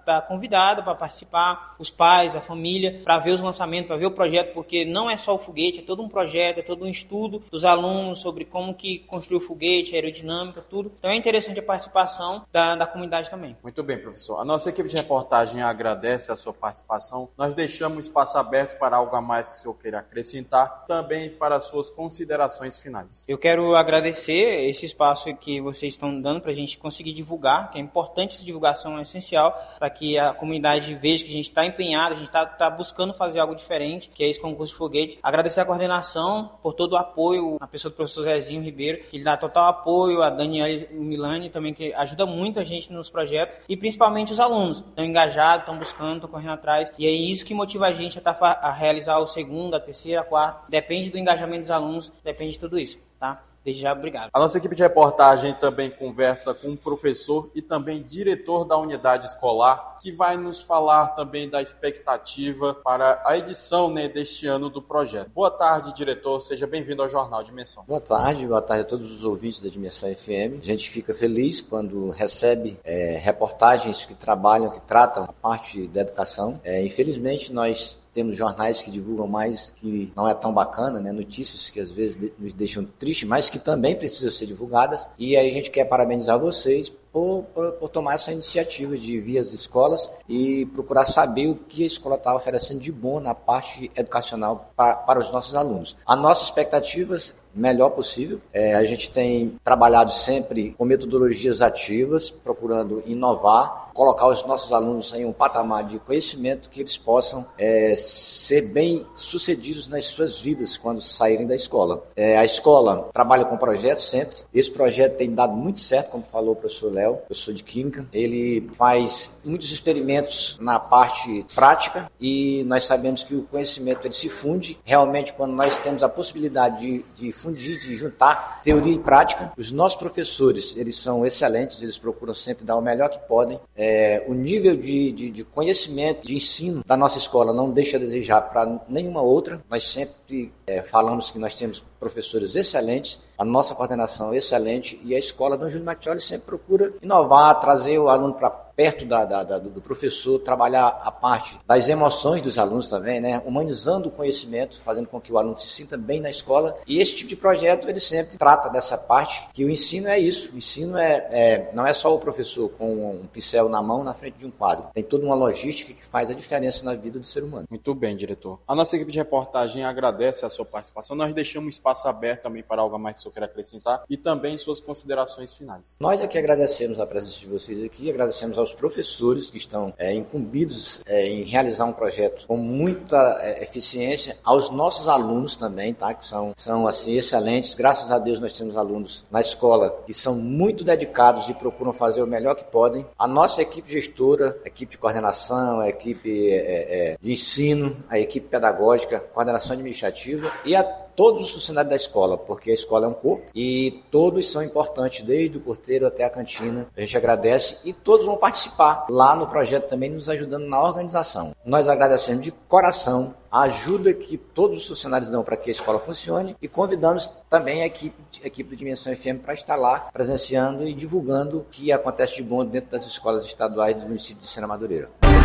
tá convidada para participar, os pais, a família, para ver os lançamentos, para ver o projeto, porque não é só o foguete, é todo um projeto, é todo um estudo dos alunos sobre como que construir o foguete, a aerodinâmica, tudo. Então é interessante a participação da, da comunidade também. Muito bem, professor. A nossa equipe de reportagem agradece a sua participação. Nós deixamos espaço aberto para algo a mais que o senhor queira acrescentar, também para as suas considerações finais. Eu quero agradecer esse espaço que vocês estão dando para a gente conseguir divulgar, que é importante essa divulgação, é essencial para que a comunidade veja que a gente está empenhado, a gente está tá buscando fazer algo diferente, que é esse concurso de foguete. Agradecer a coordenação por todo o apoio, a pessoa do professor Zezinho Ribeiro, que ele dá total apoio, a Daniela Milani também, que ajuda muito a gente nos projetos, e principalmente os alunos, estão engajados, estão buscando, estão correndo atrás, e é isso que motiva a gente a, tá, a realizar o segundo, a terceira, a quarta, depende do engajamento dos alunos, depende de tudo isso, tá? Desde já, obrigado. A nossa equipe de reportagem também conversa com um professor e também diretor da unidade escolar, que vai nos falar também da expectativa para a edição, né, deste ano do projeto. Boa tarde, diretor. Seja bem-vindo ao Jornal Dimensão. Boa tarde, boa tarde a todos os ouvintes da Dimensão F M. A gente fica feliz quando recebe é, reportagens que trabalham, que tratam a parte da educação. É, infelizmente, nós temos jornais que divulgam mais, que não é tão bacana, né? Notícias que às vezes de, nos deixam tristes, mas que também precisam ser divulgadas. E aí a gente quer parabenizar vocês por, por, por tomar essa iniciativa de vir às escolas e procurar saber o que a escola está oferecendo de bom na parte educacional para, para os nossos alunos. A nossa expectativa melhor possível. É, a gente tem trabalhado sempre com metodologias ativas, procurando inovar, colocar os nossos alunos em um patamar de conhecimento que eles possam é, ser bem sucedidos nas suas vidas quando saírem da escola. É, a escola trabalha com projetos sempre. Esse projeto tem dado muito certo, como falou o professor Léo, professor de Química. Ele faz muitos experimentos na parte prática e nós sabemos que o conhecimento ele se funde. Realmente, quando nós temos a possibilidade de, de fundir, de juntar teoria e prática, os nossos professores, eles são excelentes, eles procuram sempre dar o melhor que podem. É, o nível de, de, de conhecimento, de ensino da nossa escola não deixa a desejar para nenhuma outra. Nós sempre é, falamos que nós temos professores excelentes, a nossa coordenação é excelente e a escola Dom Júlio Mattioli sempre procura inovar, trazer o aluno para perto da, da, da, do professor, trabalhar a parte das emoções dos alunos também, né? Humanizando o conhecimento, fazendo com que o aluno se sinta bem na escola. E esse tipo de projeto, ele sempre trata dessa parte, que o ensino é isso. O ensino é, é, não é só o professor com um pincel na mão, na frente de um quadro. Tem toda uma logística que faz a diferença na vida do ser humano. Muito bem, diretor. A nossa equipe de reportagem agradece a sua participação. Nós deixamos espaço aberto também para algo a mais que o senhor quer acrescentar e também suas considerações finais. Nós aqui agradecemos a presença de vocês aqui, agradecemos aos professores que estão é, incumbidos é, em realizar um projeto com muita é, eficiência, aos nossos alunos também, tá? Que são, são assim, excelentes. Graças a Deus nós temos alunos na escola que são muito dedicados e procuram fazer o melhor que podem. A nossa equipe gestora, a equipe de coordenação, a equipe é, é, de ensino, a equipe pedagógica, coordenação administrativa e a todos os funcionários da escola, porque a escola é um corpo e todos são importantes, desde o porteiro até a cantina. A gente agradece e todos vão participar lá no projeto também, nos ajudando na organização. Nós agradecemos de coração a ajuda que todos os funcionários dão para que a escola funcione e convidamos também a equipe, a equipe do Dimensão F M para estar lá presenciando e divulgando o que acontece de bom dentro das escolas estaduais do município de Sena Madureira.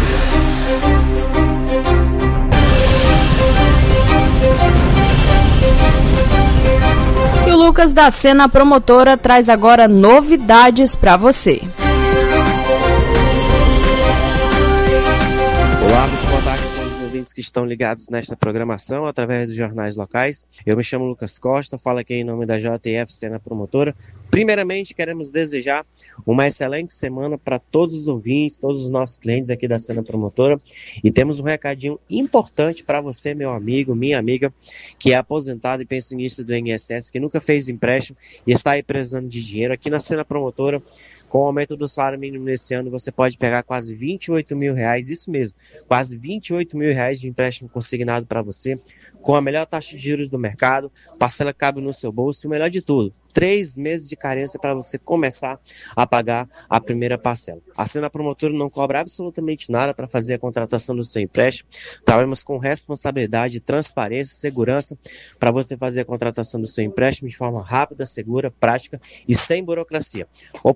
E o Lucas da Sena Promotora traz agora novidades para você. Olá, muito boa tarde a todos os ouvintes que estão ligados nesta programação através dos jornais locais. Eu me chamo Lucas Costa, falo aqui em nome da J F Sena Promotora. Primeiramente, queremos desejar uma excelente semana para todos os ouvintes, todos os nossos clientes aqui da Sena Promotora. E temos um recadinho importante para você, meu amigo, minha amiga, que é aposentado e pensionista do I N S S, que nunca fez empréstimo e está aí precisando de dinheiro. Aqui na Sena Promotora, com o aumento do salário mínimo nesse ano, você pode pegar quase vinte e oito mil reais, isso mesmo, quase vinte e oito mil reais de empréstimo consignado para você, com a melhor taxa de juros do mercado, parcela cabe no seu bolso e o melhor de tudo, três meses de carência para você começar a pagar a primeira parcela. A Sena Promotora não cobra absolutamente nada para fazer a contratação do seu empréstimo. Trabalhamos com responsabilidade, transparência e segurança para você fazer a contratação do seu empréstimo de forma rápida, segura, prática e sem burocracia. Oportunidade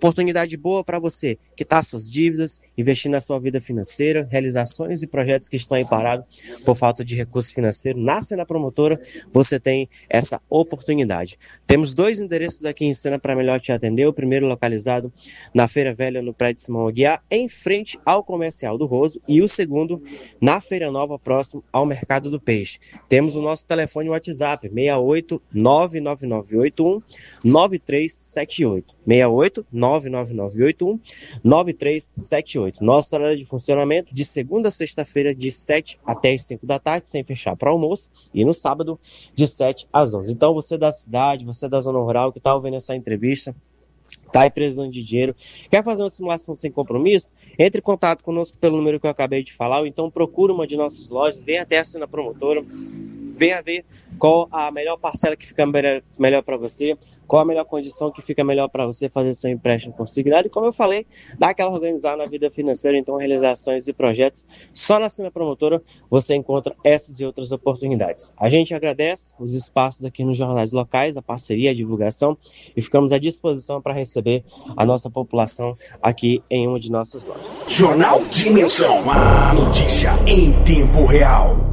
oportunidade boa para você quitar suas dívidas, investir na sua vida financeira, realizações e projetos que estão aí parados por falta de recurso financeiro. Na Sena Promotora, você tem essa oportunidade. Temos dois endereços aqui em Sena para melhor te atender. O primeiro localizado na Feira Velha, no prédio Simão Aguiar, em frente ao Comercial do Roso, e o segundo na Feira Nova, próximo ao Mercado do Peixe. Temos o nosso telefone WhatsApp, seis oito nove nove nove oito um nove três sete oito. seis oito nove nove nove oito um nove três sete oito. Nosso horário de funcionamento de segunda a sexta-feira, de sete até as cinco da tarde, sem fechar para almoço, e no sábado, de sete às onze. Então, você da cidade, você da zona rural que está ouvindo essa entrevista, está aí precisando de dinheiro, quer fazer uma simulação sem compromisso? Entre em contato conosco pelo número que eu acabei de falar, ou então procura uma de nossas lojas, venha até a Sena Promotora, venha ver qual a melhor parcela que fica melhor, melhor para você, qual a melhor condição que fica melhor para você fazer seu empréstimo consignado. E como eu falei, dá aquela organizada na vida financeira, então realizações e projetos. Só na Sena Promotora você encontra essas e outras oportunidades. A gente agradece os espaços aqui nos jornais locais, a parceria, a divulgação, e ficamos à disposição para receber a nossa população aqui em uma de nossas lojas. Jornal Dimensão, a notícia em tempo real.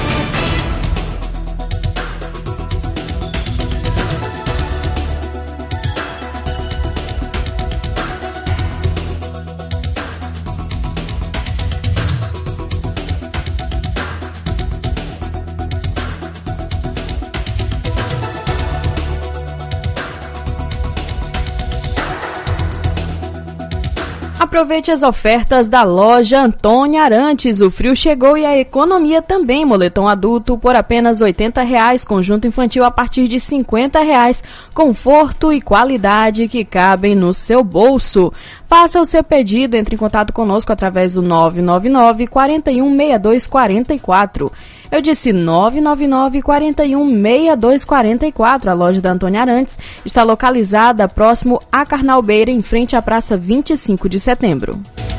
Aproveite as ofertas da loja Antônia Arantes. O frio chegou e a economia também. Moletom adulto por apenas oitenta reais. Conjunto infantil a partir de cinquenta reais. Conforto e qualidade que cabem no seu bolso. Faça o seu pedido. Entre em contato conosco através do nove nove nove, quatro um seis dois quatro quatro. Eu disse nove nove nove, quatro um seis dois quatro quatro. A loja da Antônia Arantes está localizada próximo à Carnalbeira, em frente à Praça vinte e cinco de setembro.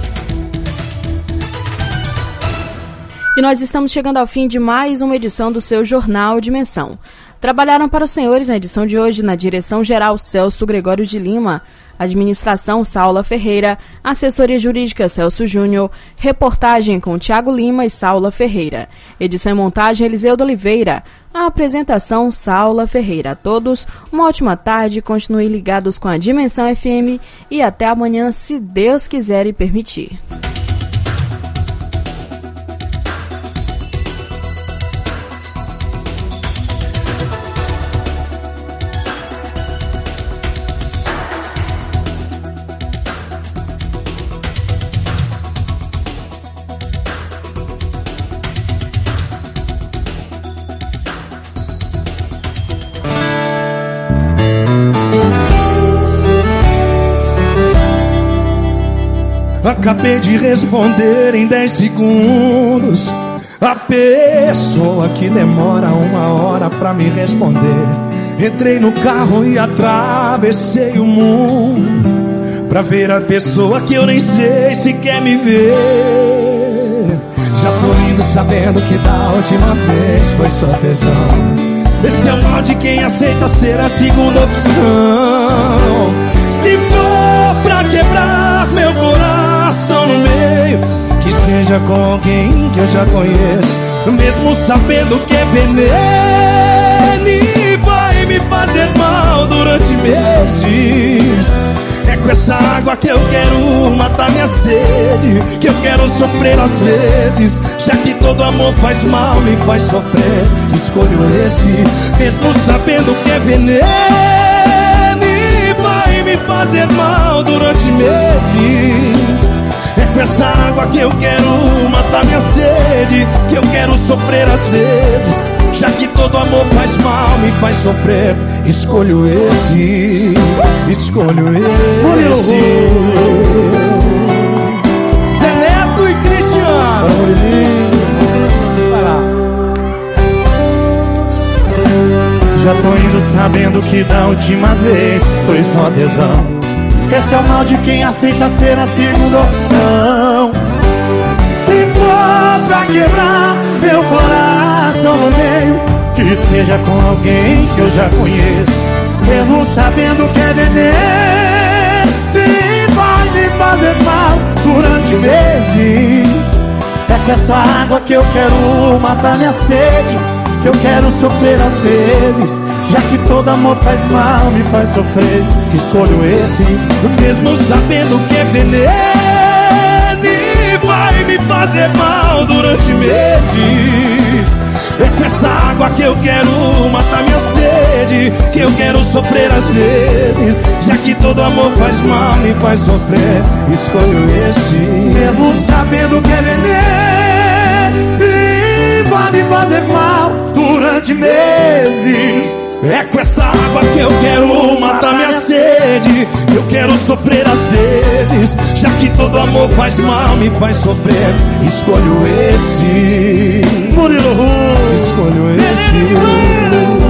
E nós estamos chegando ao fim de mais uma edição do seu Jornal Dimensão. Trabalharam para os senhores na edição de hoje, na direção-geral Celso Gregório de Lima, administração Saula Ferreira, assessoria jurídica Celso Júnior, reportagem com Tiago Lima e Saula Ferreira, edição e montagem Eliseu de Oliveira, a apresentação Saula Ferreira. A todos, uma ótima tarde, continuem ligados com a Dimensão F M e até amanhã, se Deus quiser e permitir. Acabei de responder em dez segundos. A pessoa que demora uma hora pra me responder. Entrei no carro e atravessei o mundo pra ver a pessoa que eu nem sei se quer me ver. Já tô indo sabendo que da última vez foi só tesão. Esse é o mal de quem aceita ser a segunda opção. Se for pra quebrar meu coração no meio, que seja com alguém que eu já conheço, mesmo sabendo que é veneno e vai me fazer mal durante meses. É com essa água que eu quero matar minha sede, que eu quero sofrer às vezes, já que todo amor faz mal, me faz sofrer. Escolho esse, mesmo sabendo que é veneno e vai me fazer mal durante meses. É com essa água que eu quero matar minha sede, que eu quero sofrer às vezes, já que todo amor faz mal, me faz sofrer. Escolho esse, escolho esse. Zé Neto e Cristiano. Vai lá. Já tô indo sabendo que da última vez foi só tesão. Esse é o mal de quem aceita ser a segunda opção. Se for pra quebrar meu coração no meio, que seja com alguém que eu já conheço, mesmo sabendo que é veneno e vai meses. É com essa água que eu quero matar minha sede, que eu quero sofrer às vezes. Já que todo amor faz mal, me faz sofrer, escolho esse. Mesmo sabendo que é veneno e vai me fazer mal durante meses. É com essa água que eu quero matar minha sede, que eu quero sofrer às vezes. Já que todo amor faz mal, me faz sofrer, escolho esse. Mesmo sabendo que é veneno e vai me fazer mal durante meses. É com essa água que eu quero matar minha sede, que eu quero sofrer às vezes. Já que todo amor faz mal, me faz sofrer, escolho esse. Murilo Ru, escolho esse.